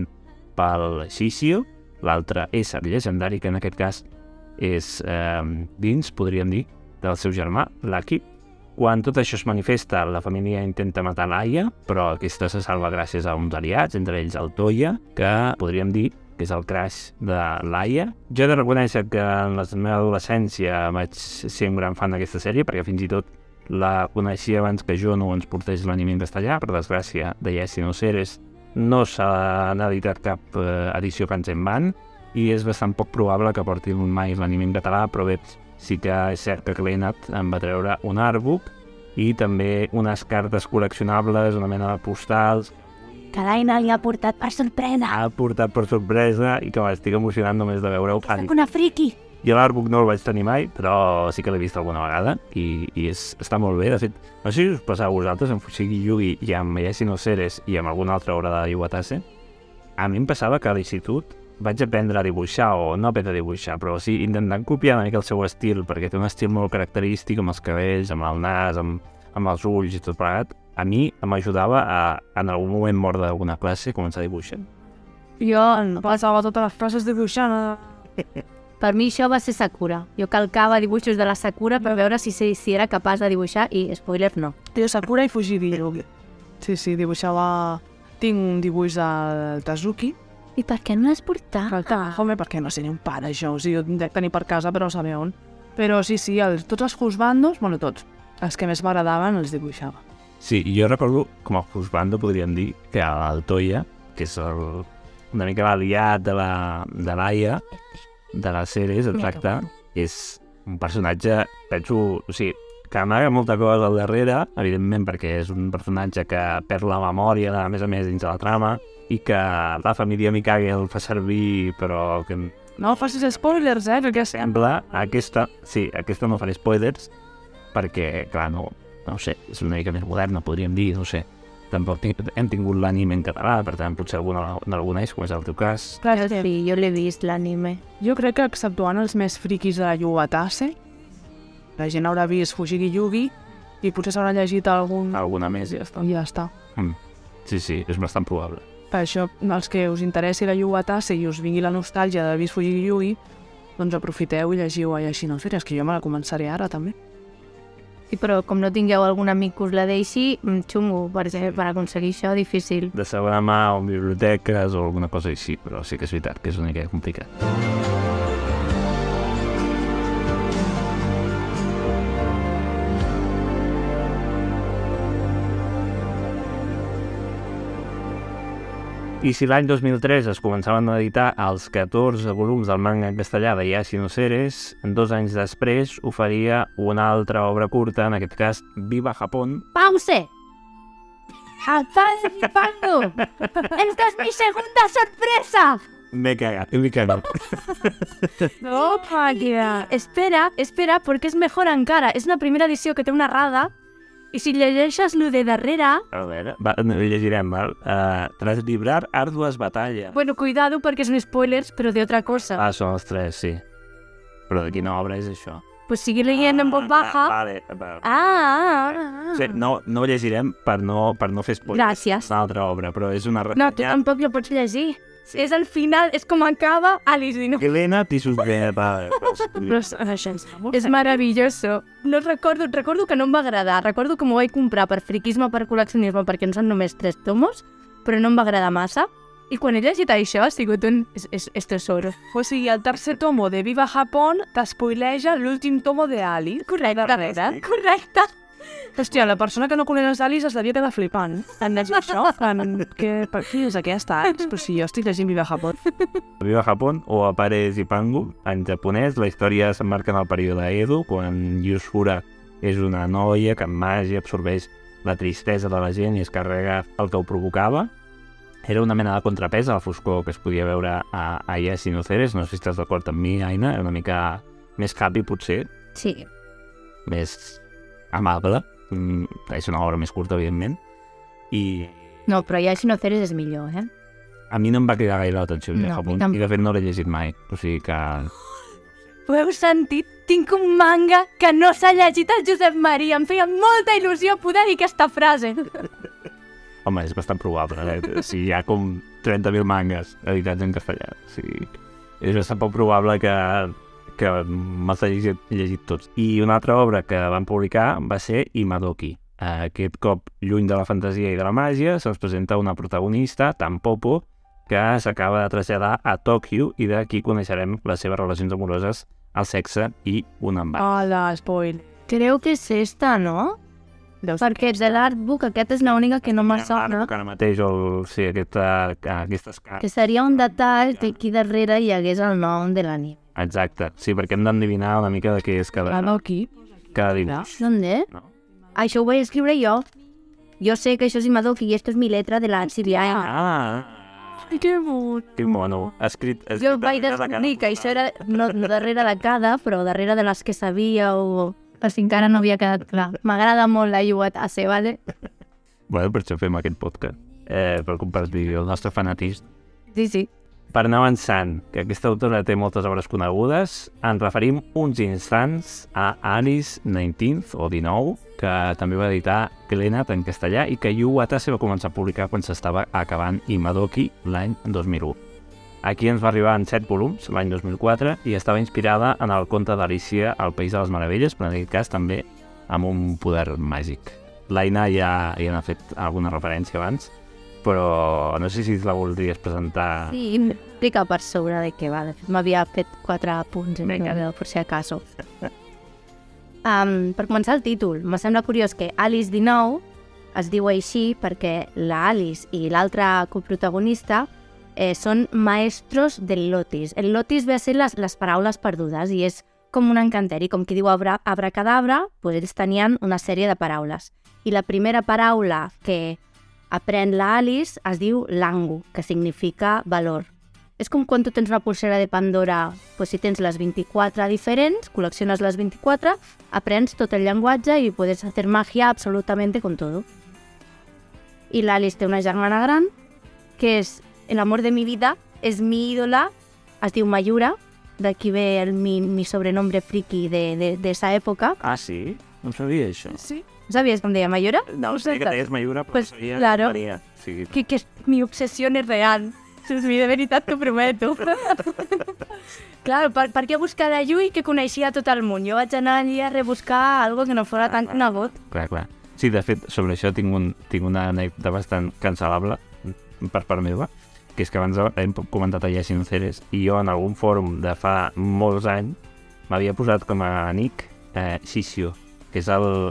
Speaker 1: pel Shishio. L'altre ésser llegendari, que en aquest cas és dins, podríem dir, del seu germà, Lucky. Quan tot això es manifesta, la família intenta matar Laia, però aquesta se salva gràcies a uns aliats, entre ells el Toya, que podríem dir que és el crush de Laia. Jo he de reconèixer que en la meva adolescència vaig ser un gran fan d'aquesta sèrie, perquè fins i tot la coneixia abans que jo no ens portés l'anime en castellà. Per desgràcia, de Yashi no Ceres no s'ha editat cap edició Kanzenban i és bastant poc probable que portin mai l'anime en català, però bé, sí que és cert que Clannad em va treure un artbook i també unes cartes col·leccionables, una mena de postals.
Speaker 4: Que l'Aina li ha portat per sorpresa.
Speaker 1: Ha portat per sorpresa i que m'estic emocionant només de veure-ho.
Speaker 4: Soc una friki.
Speaker 1: I l'artbook no el vaig tenir mai, però sí que l'he vist alguna vegada i està molt bé. De fet, no sé si us passava a vosaltres amb Fushigi Yugi i amb Yashi no Ceres i amb alguna altra obra de Iwatase. A mi em passava que a l'institut vaig aprendre a dibuixar, o no aprendre a dibuixar, però sí intentant copiar una mica el seu estil, perquè té un estil molt característic amb els cabells, amb el nas, amb els ulls i tot plegat. A mi m'ajudava a, en algun moment mort d'alguna classe, començar a dibuixar.
Speaker 3: Jo passava totes les classes dibuixant.
Speaker 4: Per mi això va ser Sakura. Jo calcava dibuixos de la Sakura per veure si era capaç de dibuixar i, spoiler, no.
Speaker 3: Jo Sakura i Fushigi Yugi. Sí, dibuixava... Tinc un dibuix del Tazuki.
Speaker 4: I per què no l'has portat?
Speaker 3: Home, perquè no sé ni un pare, això. O sigui, jo tinc de tenir per casa, però no sabia on. Però sí, tots els husbandos, bueno, tots, els que més m'agradaven els dibuixava.
Speaker 1: Sí, jo recordo, com a husbando podríem dir, que el Toya, que és una mica l'aliat de Laia, de la Ceres, exacte, és un personatge, penso, o sigui, que amaga molta cosa al darrere, evidentment perquè és un personatge que perd la memòria, a més dins de la trama, i que la família Mikage el fa servir, però que...
Speaker 3: No facis spoilers, que
Speaker 1: sembla, aquesta no faré spoilers, perquè, clar, no sé, és una mica més moderna, podríem dir, no sé. Tampoc hem tingut l'anime en català, per tant, potser algun és, com és el teu cas.
Speaker 4: Clar, sí, jo l'he vist, l'anime.
Speaker 3: Jo crec que, exceptuant els més friquis de la Iwatase, la gent haurà vist Fushigi Yugi i potser s'haurà llegit
Speaker 1: alguna més i ja està.
Speaker 3: I ja està.
Speaker 1: Sí, és bastant probable.
Speaker 3: Per això, els que us interessi la Iwatase i us vingui la nostàlgia d'haver vist Fushigi Yugi, doncs aprofiteu i llegiu a Yashi no Ceres, que jo me la començaré ara, també.
Speaker 4: Sí, però com no tingueu algun amic que us la deixi, xungo, per aconseguir això, difícil.
Speaker 1: De segona mà o en biblioteques o alguna cosa així, però sí que és veritat que és una mica complicat. I si l'any 2003 es començaven a editar els 14 volums del manga en castellà de Yashi no Ceres, 2 anys després oferia una altra obra curta, en aquest cas Viva Japón.
Speaker 4: ¡Pause! ¡Estás flipando! ¡Esta es mi segunda sorpresa!
Speaker 1: Me cagat.
Speaker 4: No, Magia. Espera, porque es mejor encara. És una primera edició que té una errada. I si llegeixes lo de darrere...
Speaker 1: A veure, llegirem, val? Tras librar ardues batalles.
Speaker 4: Bueno, cuidado, perquè són spoilers, però de otra cosa.
Speaker 1: Són els 3, sí. Però de quina obra és això?
Speaker 4: Pues sigue leyendo en voz baja.
Speaker 1: Vale. Sí, no llegirem per no fer spoilers.
Speaker 4: Gràcies.
Speaker 1: Una altra obra, però és una
Speaker 4: No, tu tampoc lo pots llegir. Sí. És el final, és com acaba Alice. No.
Speaker 1: Clannad i sus...
Speaker 4: Però és maravilloso. No recordo que no em va agradar. Recordo que m'ho vaig comprar per friquisme, per col·leccionisme, perquè en són només 3 tomos, però no em va agradar massa. I quan he llegit això ha sigut un... és tesoro.
Speaker 3: O sigui, el tercer tomo de Viva Japón t'espoileja l'últim tomo de Alice.
Speaker 4: Correcte.
Speaker 3: Hòstia, la persona que no coneix els Alice es devia quedar flipant. Han llegit això? Per qui és aquesta? Però si jo estic llegint Viva Japón.
Speaker 1: Viva Japón, o Apare Zipangu, en japonès, la història s'emmarca en el període Edo, quan Yusura és una noia que amb màgia absorbeix la tristesa de la gent i es carrega el que ho provocava. era una mena de contrapès a la foscor que es podia veure a Yes i No Ceres. No sé si estàs d'acord amb mi, Aina, era una mica més happy, potser,
Speaker 4: Sí.
Speaker 1: més amable. És una obra més curta, evidentment. I
Speaker 4: No, però ja si no Ceres és millor, eh?
Speaker 1: a mi no em va cridar gaire l'atenció el
Speaker 4: No,
Speaker 1: viatge
Speaker 4: a mi
Speaker 1: al punt, i de fet no l'he llegit mai. O sigui que...
Speaker 4: Ho heu sentit? Tinc un manga que no s'ha llegit el Josep Maria. Em feia molta il·lusió poder dir aquesta frase.
Speaker 1: Home, és bastant probable, eh? Si hi ha com 30.000 mangas editats en castellà. O sigui, és bastant poc probable que me'ls hagi llegit tots. I una altra obra que van publicar va ser Imadoki. Aquest cop, lluny de la fantasia i de la màgia, se'ns presenta una protagonista, Tampopo, que s'acaba de traslladar a Tòquio i d'aquí coneixerem les seves relacions amoroses, el sexe i un embaràs.
Speaker 3: Hola, spoiler.
Speaker 4: Creu que és esta, no? Perquè de l'artbook aquest és l'única que no me sona.
Speaker 1: Ara mateix, sí, aquestes cares.
Speaker 4: Que seria un detall que aquí darrere hi hagués el nom de l'anime.
Speaker 1: Exacte, sí, perquè hem d'endevinar una mica de què és cada dibuix.
Speaker 4: ¿Dónde?
Speaker 1: No.
Speaker 4: Això ho vaig escriure jo. Jo sé que això és Imadoki i esto és mi letra de la Siriana.
Speaker 3: Ai, que bon.
Speaker 1: Que mono. Escrit
Speaker 4: Jo vaig descobrir que això era no darrere de cada, però darrere de les que sabia o... Per si encara no havia quedat clar. M'agrada molt la Yuatase, vale?
Speaker 1: Bueno, per això fem aquest podcast, per compartir el nostre fanatisme.
Speaker 4: Sí, sí.
Speaker 1: Per anar avançant, que aquesta autora té moltes obres conegudes, ens referim uns instants a Alice 19th, o 19, que també va editar Glenat en castellà i que Yu Watase va començar a publicar quan s'estava acabant Imadoki l'any 2001. Aquí ens va arribar en 7 volums, l'any 2004, i estava inspirada en el conte d'Alícia al País de les Meravelles, però en aquest cas també amb un poder màgic. L'Aina ja hi ha fet alguna referència abans, però no sé si la voldries presentar...
Speaker 4: Sí, m'explica per sobre de què va. De fet, m'havia fet 4 punts en el per si acaso. Per començar el títol, me sembla curiós que Alice 19 es diu així perquè la Alice i l'altra coprotagonista són maestros del lotis. El lotis ve a ser les paraules perdudes i és com un encanteri, com qui diu abracadabra, doncs ells tenien una sèrie de paraules. I la primera paraula que aprèn la Alice es diu Langu, que significa valor. És com quan tu tens una pulsera de Pandora, doncs si tens les 24 diferents, col·lecciones les 24, aprens tot el llenguatge i podes hacer magia absolutamente con todo. I l'Alice té una germana gran, que és el amor de mi vida, és mi ídola, es diu Mayura, d'aquí ve mi sobrenombre friki de esa època.
Speaker 1: Ah, sí? No sabia això.
Speaker 3: Sí.
Speaker 4: ¿Sabías com deia Mayura?
Speaker 1: No, sé que deies Mayura, però
Speaker 4: pues,
Speaker 1: sabia
Speaker 4: claro,
Speaker 1: Maria. Sí.
Speaker 4: Que mi obsessió és real. Sí, de veritat, t'ho prometo. Claro, per què buscar a Yui que coneixia tot el món? Jo vaig anar allí a rebuscar algo que no fora tan conegut.
Speaker 1: Clar. Sí, de fet, sobre això tinc una anècdota bastant cancel·lable per part meva, que és que abans hem comentat a Yes i No Ceres i jo en algun fòrum de fa molts anys m'havia posat com a nick Shishio, que és el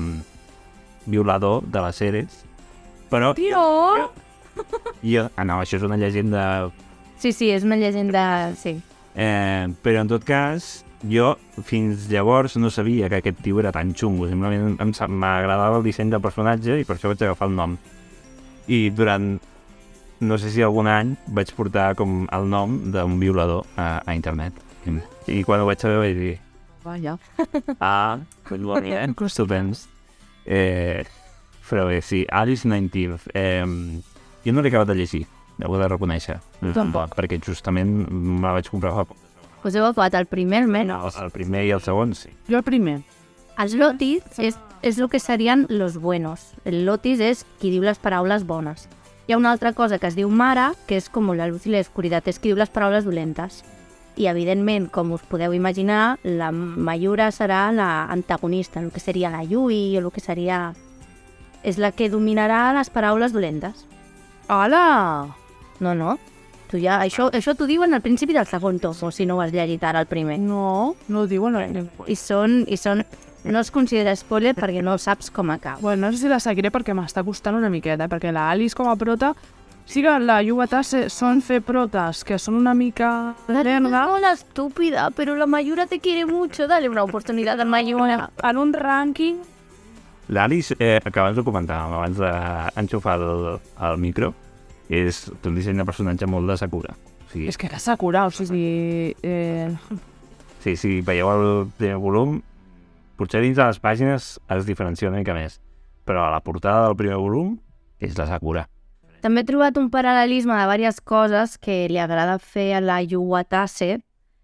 Speaker 1: violador de les Ceres, però...
Speaker 4: Tio!
Speaker 1: no, això és una llegenda...
Speaker 4: Sí, és una llegenda, sí.
Speaker 1: Però en tot cas, jo fins llavors no sabia que aquest tio era tan xungo, simplement m'agradava el disseny del personatge i per això vaig agafar el nom. I durant, no sé si algun any, vaig portar com el nom d'un violador a internet. I quan ho vaig saber vaig dir...
Speaker 3: Vaja.
Speaker 1: Molt bé, estupends. Però bé, sí, Alice 19th. Jo no l'he acabat de llegir, ho he de reconèixer.
Speaker 4: Tampoc.
Speaker 1: Perquè justament me la vaig comprar fa poc.
Speaker 4: Pues heu acabat el primer, almenys.
Speaker 1: El primer i el segon, sí.
Speaker 3: Jo el primer.
Speaker 4: Els lotis és el que serien los buenos. El lotis és qui diu les paraules bones. Hi ha una altra cosa que es diu Mara, que és com la luz i l'escuritat, és qui diu les paraules dolentes. I, evidentment, com us podeu imaginar, la Mayura serà l'antagonista, el que seria la Yui, o el que seria... És la que dominarà les paraules dolentes.
Speaker 3: Hola!
Speaker 4: No. Tu ja, això t'ho diuen al principi del segon tom, o si no ho has llegit ara el primer.
Speaker 3: No ho diuen.
Speaker 4: I són... No es considera spoiler perquè no saps com acaba.
Speaker 3: Bueno, no sé si la seguiré perquè m'està costant una miqueta, perquè la Alice com a prota... Sí que la Yu Watase són fer protes, que són una mica...
Speaker 4: Es una estúpida, pero la Mayura te quiere mucho. Dale una oportunidad a Mayura.
Speaker 3: En un rànquing...
Speaker 1: L'Alice, que abans ho comentàvem, abans d'enxufar el micro, té un disseny de personatge molt de Sakura. O sigui,
Speaker 3: És que era Sakura, o sigui...
Speaker 1: sí, si veieu el primer volum, potser dins de les pàgines es diferencia una mica més, però a la portada del primer volum és la Sakura.
Speaker 4: També he trobat un paral·lelisme de diverses coses que li agrada fer a la Yu Watase,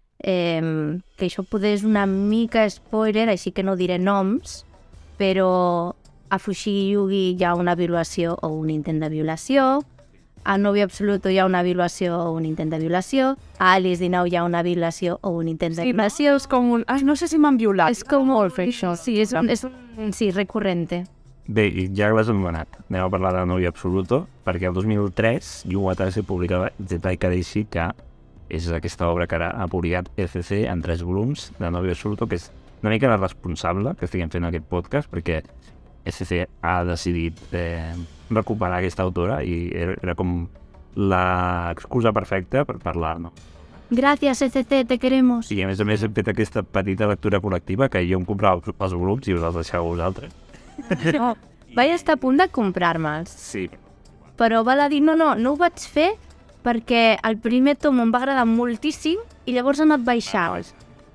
Speaker 4: que això potser és una mica spoiler, així que no diré noms, però a Fushigi Yugi hi ha una violació o un intent de violació, a Novi Absoluto hi ha una violació o un intent de violació, a Alice Dinau hi ha una violació o un intent de violació.
Speaker 3: És com un... Ai, no sé si m'han violat.
Speaker 4: És com
Speaker 3: molt fer això.
Speaker 4: Sí, és un sí, recurrente.
Speaker 1: Bé, i ja l'has anomenat. Anem a parlar de Novi Absoluto, perquè el 2003 Yu Watase publicava Zettai Kareishi, que és aquesta obra que ara ha publicat ECC en 3 volums de Novi Absoluto, que és una mica la responsable que estiguem fent aquest podcast, perquè ECC ha decidit recuperar aquesta autora i era com l'excusa perfecta per parlar-ne.
Speaker 4: Gràcies, ECC, te queremos.
Speaker 1: I a més hem fet aquesta petita lectura col·lectiva que jo em comprava els volums i us els deixeu vosaltres.
Speaker 4: No, vaig estar a punt de comprar-me'ls.
Speaker 1: Sí.
Speaker 4: Però val a dir, no ho vaig fer perquè el primer tom em va agradar moltíssim i llavors ha anat baixant.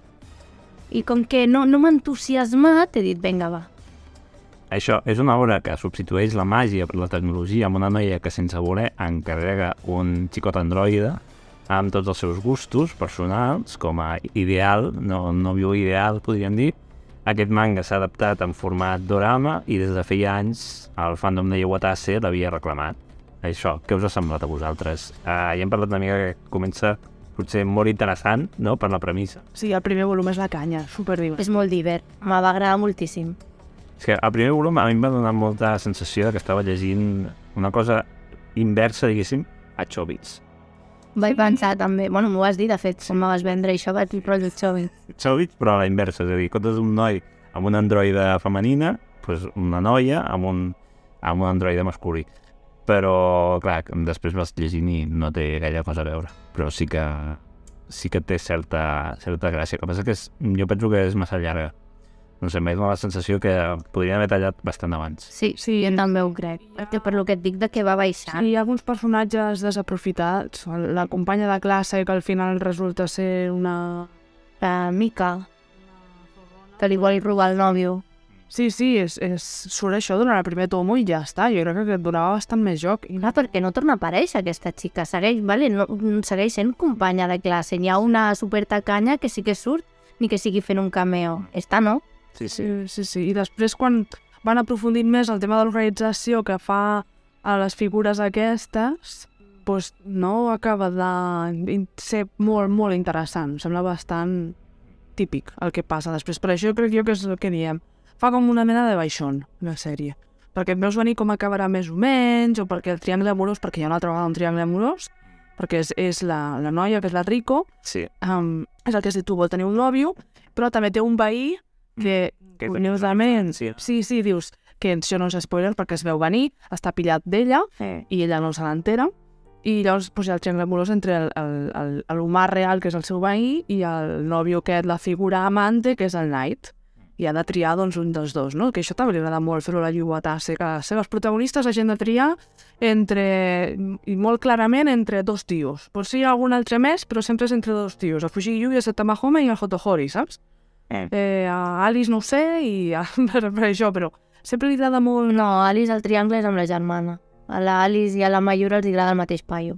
Speaker 4: I com que no m'ha entusiasmat, he dit, vinga, va.
Speaker 1: Això és una obra que substitueix la màgia per la tecnologia amb una noia que sense voler encarrega un xicot androide amb tots els seus gustos personals com a ideal, no ideal, podríem dir. Aquest manga s'ha adaptat en format dorama i des de feia anys el fandom de Yu Watase l'havia reclamat. Això, què us ha semblat a vosaltres? Ja hem parlat una mica que comença potser molt interessant, no?, per la premissa.
Speaker 3: Sí, el primer volum és la canya, superdivert.
Speaker 4: És molt divert, me va agradar moltíssim.
Speaker 1: És que el primer volum a mi em va donar molta sensació que estava llegint una cosa inversa, diguéssim, a Chobits.
Speaker 4: Vaig pensar també, bueno, m'ho vas dir, de fet, quan me vas vendre això, vaig dir rotllo Chobits.
Speaker 1: Chobits, però a la inversa, és a dir, en comptes d'un noi amb una androide femenina, doncs una noia amb un androide masculí. Però, clar, després vas llegint i no té gaire cosa a veure. Però sí que té certa gràcia. El que passa que jo penso que és massa llarga. No sé, m'ha donat la sensació que podrien haver tallat bastant abans.
Speaker 4: Sí, jo també ho crec. Perquè per lo que et dic de que va baixant.
Speaker 3: Sí, hi ha alguns personatges desaprofitats. La companya de classe que al final resulta ser una...
Speaker 4: Mica. Que li vol robar el nòvio.
Speaker 3: Sí, surt això durant el primer tomo i ja està. Jo crec que et donava bastant més joc.
Speaker 4: Clar, perquè no torna a aparèixer aquesta xica. Segueix sent companya de classe. N'hi ha una supertacanya que sí que surt, ni que sigui fent un cameo. Està, no?
Speaker 3: Sí. I després, quan van aprofundint més el tema de l'organització que fa a les figures aquestes, doncs no acaba de ser molt, molt interessant. Em sembla bastant típic el que passa després. Per això crec jo que és el que diem. Fa com una mena de baixón, la sèrie. Perquè et veus venir com acabarà més o menys, o perquè el triangle amorós, perquè hi ha una altra vegada un triangle amorós, perquè és la noia, que és la Rico, és el que has dit tu, vol tenir un nòvio, però també té un veí que curiosament... Sí, dius que això no és spoiler perquè es veu venir, està pillat d'ella, i ella no se l'entera, i llavors hi ha el triangle amorós entre l'humà real, que és el seu veí, i el nòvio aquest, la figura amante, que és el Knight. I ha de triar un dels dos, no? Que això també li agrada molt fer-ho a la Yu Watase, que les seves protagonistes hagin de triar i molt clarament entre dos tios. Potser hi ha algun altre més, però sempre és entre dos tios. A Fushigi Yugi, a Satamahome i a Hotohori, saps? A Alice no ho sé, i per això, però sempre li agrada molt...
Speaker 4: No, Alice el triangle és amb la germana. A la Alice i a la Mayura els agrada el mateix paio.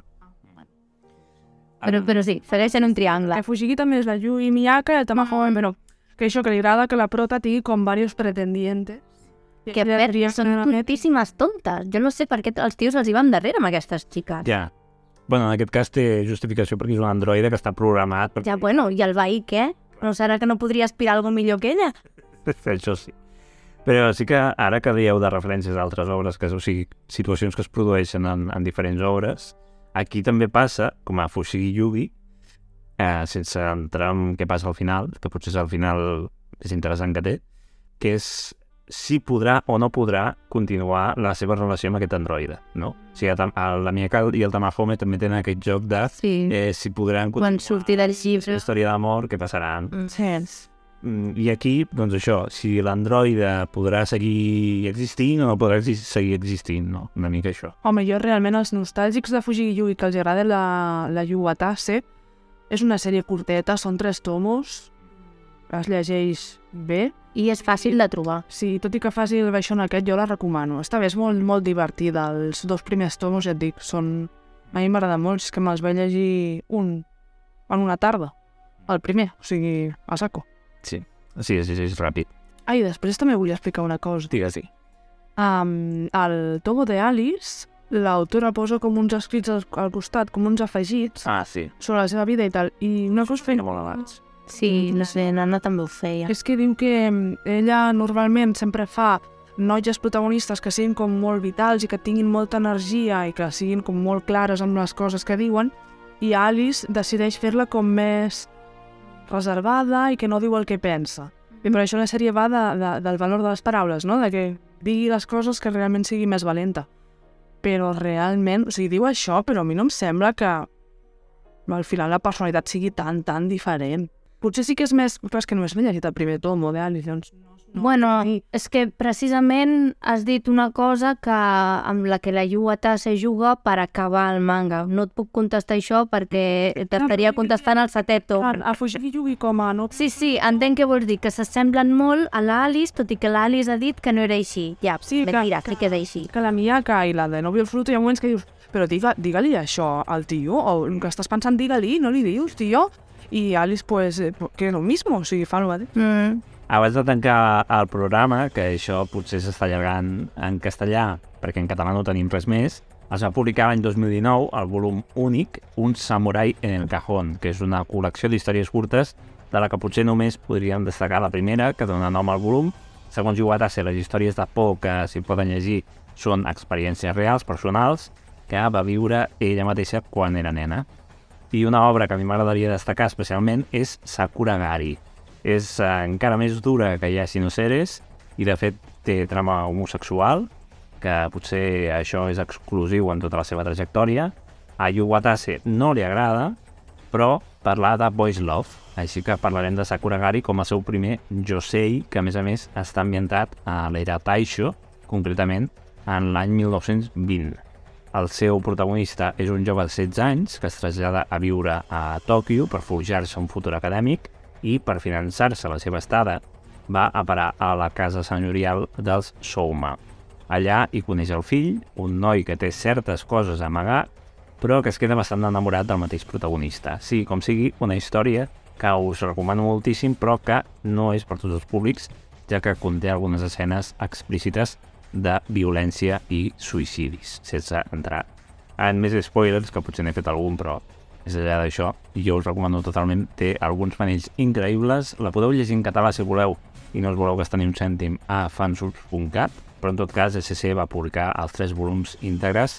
Speaker 4: Però sí, segueix sent un triangle.
Speaker 3: A Fushigi també és la Yu i Miyaka i el Tamahome, però... que això, que li agrada que la prota tingui com diversos pretendientes.
Speaker 4: Que són tontíssimes tontes. Jo no sé per què els tios els hi van darrere amb aquestes xiques.
Speaker 1: Ja. Bueno, en aquest cas té justificació perquè és un androide que està programat...
Speaker 4: Ja, bueno, i el veí què? No serà que no podria aspirar a alguna millor que ella?
Speaker 1: Això sí. Però sí que ara que dieu de referències a altres obres, o sigui, situacions que es produeixen en diferents obres, aquí també passa, com a Fushigi Yugi, sense entrar en què passa al final, que potser és el final més interessant que té, que és si podrà o no podrà continuar la seva relació amb aquest androide, no? O sigui, la Miyaka i el Tamahome també tenen aquest joc de si podran continuar
Speaker 4: quan surti dels llibres.
Speaker 1: La història d'amor, què passaran. I aquí, doncs això, si l'androide podrà seguir existint o no podrà seguir existint, no? Una mica això.
Speaker 3: Home, jo realment els nostàlgics de Fujigi Yui que els agrada la Yu Watase és una sèrie curteta, són 3 tomos, es llegeix bé.
Speaker 4: I és fàcil de trobar.
Speaker 3: Sí, tot i que faci el baixón aquest, jo la recomano. Està bé, és molt, molt divertida. Els 2 primers tomos, ja et dic, són... A mi m'agrada molt, és que me'ls vaig llegir en una tarda. El primer, o sigui, a saco.
Speaker 1: Sí, és ràpid.
Speaker 3: I després també vull explicar una cosa.
Speaker 1: Digue-s'hi.
Speaker 3: Al tomo de Alice, l'autora posa com uns escrits al costat, com uns afegits sobre la seva vida i tal. I una cosa feina molt abans.
Speaker 4: Sí, no sé, Nana també ho feia.
Speaker 3: És que diu que ella normalment sempre fa noies protagonistes que siguin com molt vitals i que tinguin molta energia i que siguin com molt clares amb les coses que diuen, i Alice decideix fer-la com més reservada i que no diu el que pensa. I per això la sèrie va del valor de les paraules, no? De que digui les coses que realment sigui més valenta. Però realment, o sigui, diu això, però a mi no em sembla que al final la personalitat sigui tan diferent. Potser sí que és més... Però és que només m'he llegit el primer tomo d'Alice, doncs...
Speaker 4: Bueno, és que precisament has dit una cosa amb la que la Yu Watase juga per acabar el manga. No et puc contestar això perquè t'estaria contestant al 7è tom.
Speaker 3: A Fujigi Yugi com a... No...
Speaker 4: Sí, entenc què vols dir, que s'assemblen molt a l'Alice, tot i que l'Alice ha dit que no era així. Ja,
Speaker 3: sí,
Speaker 4: mentira, crec que és així.
Speaker 3: Que la Miyaka i la de Novio Absoluto hi ha moments que dius però digue-li això al tio, o el que estàs pensant digue-li, no li dius, tio? I Alice, pues, que és el mismo, o sigui, fa el mateix.
Speaker 1: Abans de tancar el programa, que això potser s'està allargant en castellà, perquè en català no tenim res més, es va publicar l'any 2019 el volum únic Un samurai en el cajón, que és una col·lecció d'històries curtes de la que potser només podríem destacar la primera, que dona nom al volum. Segons Yu Watase, les històries de por que s'hi poden llegir són experiències reals, personals, que va viure ella mateixa quan era nena. I una obra que a mi m'agradaria destacar especialment és Sakuragari. És encara més dura que Yashi no Seres i de fet té trama homosexual, que potser això és exclusiu en tota la seva trajectòria. A Yu Watase no li agrada, però parlar de boys love, així que parlarem de Sakuragari com el seu primer josei, que a més està ambientat a l'era Taisho, concretament en l'any 1920. El seu protagonista és un jove de 16 anys que es trasllada a viure a Tòquio per forjar-se un futur acadèmic i per finançar-se la seva estada va a parar a la casa senyorial dels Souma. Allà hi coneix el fill, un noi que té certes coses a amagar, però que es queda bastant enamorat del mateix protagonista. Sí, com sigui, una història que us recomano moltíssim, però que no és per tots els públics, ja que conté algunes escenes explícites de violència i suïcidis, sense entrar en més spoilers, que potser n'he fet algun, però més enllà d'això, jo us recomano totalment. Té alguns panells increïbles, la podeu llegir en català si voleu i no us voleu gastar ni un cèntim a fansubs.cat, però en tot cas SC va publicar els 3 volums íntegres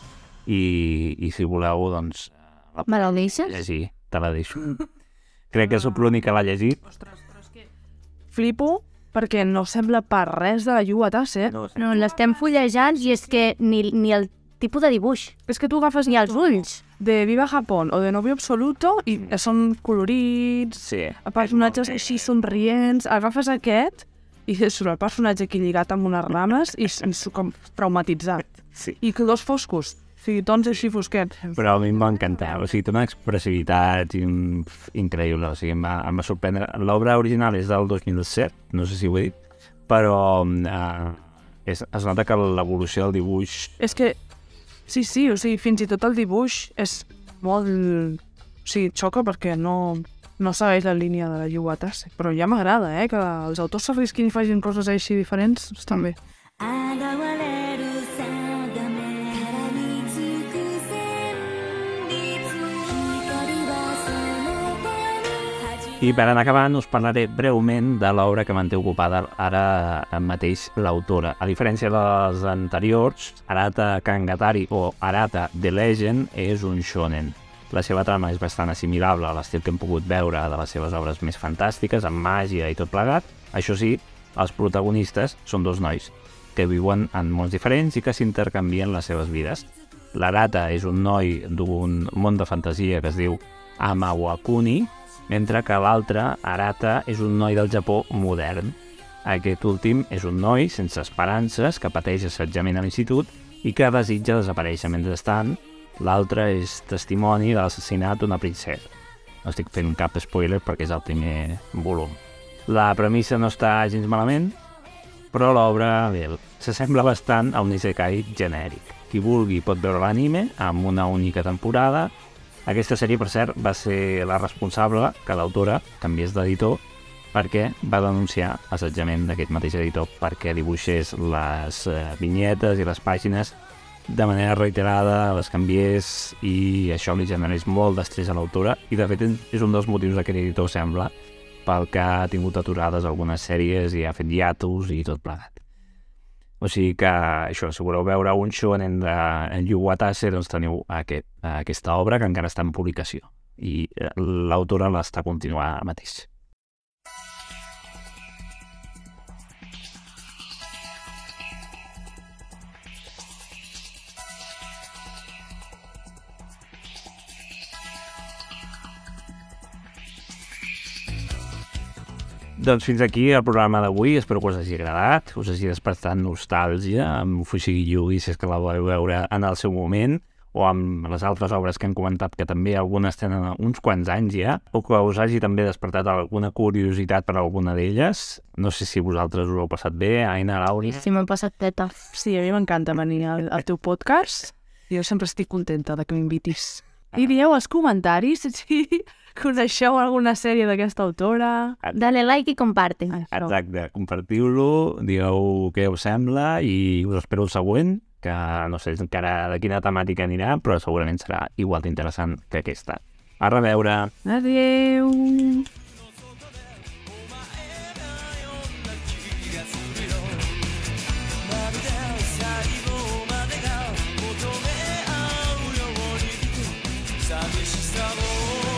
Speaker 1: i si voleu, doncs...
Speaker 4: Me la deixes?
Speaker 1: Llegir, te la deixo. Crec que sóc l'únic que l'ha llegit.
Speaker 3: Ostres, però és que... Flipo perquè no sembla per res de la Yu Watase.
Speaker 4: No, l'estem fullejant i és que ni el tipus de dibuix.
Speaker 3: És que tu agafes
Speaker 4: ni els ulls.
Speaker 3: De Viva Japón o de Novio Absoluto i són colorits, personatges així somrients. Agafes aquest i surt el personatge aquí lligat amb unes rames i com traumatitzat.
Speaker 1: Sí.
Speaker 3: I que 2 foscos. O sigui, tons així fosquets.
Speaker 1: Però a mi em va encantar, o sigui, té una expressivitat increïble, o sigui, em va sorprendre. L'obra original és del 2007, no sé si ho he dit, però es nota que l'evolució del dibuix...
Speaker 3: És que, sí, o sigui, fins i tot el dibuix és molt... O sigui, xoca perquè no segueix la línia de la Yu Watase, però ja m'agrada, que els autors s'arrisquin i facin coses així diferents, estan bé.
Speaker 1: I per anar acabant us parlaré breument de l'obra que manté ocupada ara mateix l'autora. A diferència de les anteriors, Arata Kangatari o Arata The Legend és un shonen. La seva trama és bastant assimilable a l'estil que hem pogut veure de les seves obres més fantàstiques, amb màgia i tot plegat. Això sí, els protagonistes són 2 nois, que viuen en mons diferents i que s'intercanvien les seves vides. L'Arata és un noi d'un món de fantasia que es diu Amawakuni, mentre que l'altre, Arata, és un noi del Japó modern. Aquest últim és un noi sense esperances que pateix assetjament a l'institut i que desitja desaparèixer. Mentrestant, l'altre és testimoni de l'assassinat d'una princesa. No estic fent cap spoiler perquè és el primer volum. La premissa no està gens malament, però l'obra s'assembla bastant a un isekai genèric. Qui vulgui pot veure l'anime amb una única temporada. Aquesta sèrie, per cert, va ser la responsable que l'autora canviés d'editor perquè va denunciar assetjament d'aquest mateix editor perquè dibuixés les vinyetes i les pàgines de manera reiterada, les canviés i això li generés molt d'estrès a l'autora i de fet és un dels motius d'aquest editor, sembla, pel que ha tingut aturades algunes sèries i ha fet hiatus i tot plegat. O sigui que això, si voleu veure un shonen de Yu Watase, doncs teniu aquesta obra que encara està en publicació i l'autora l'està continuant ara mateix. Doncs fins aquí el programa d'avui, espero que us hagi agradat, us hagi despertat nostàlgia amb Fushigi Yugi, si és que la voleu veure en el seu moment, o amb les altres obres que hem comentat, que també algunes tenen uns quants anys ja, o que us hagi també despertat alguna curiositat per alguna d'elles. No sé si vosaltres us heu passat bé, Aina, Laura.
Speaker 4: Sí, m'he passat teta.
Speaker 3: Sí, a mi m'encanta venir al teu podcast. Jo sempre estic contenta de que m'invitis. I dieu als comentaris si coneixeu alguna sèrie d'aquesta autora.
Speaker 4: Dale like i comparte.
Speaker 1: Exacte, compartiu-lo, digueu què us sembla i us espero el següent, que no sé encara de quina temàtica anirà, però segurament serà igual d'interessant que aquesta. A reveure!
Speaker 3: Adéu!
Speaker 7: 寂しさを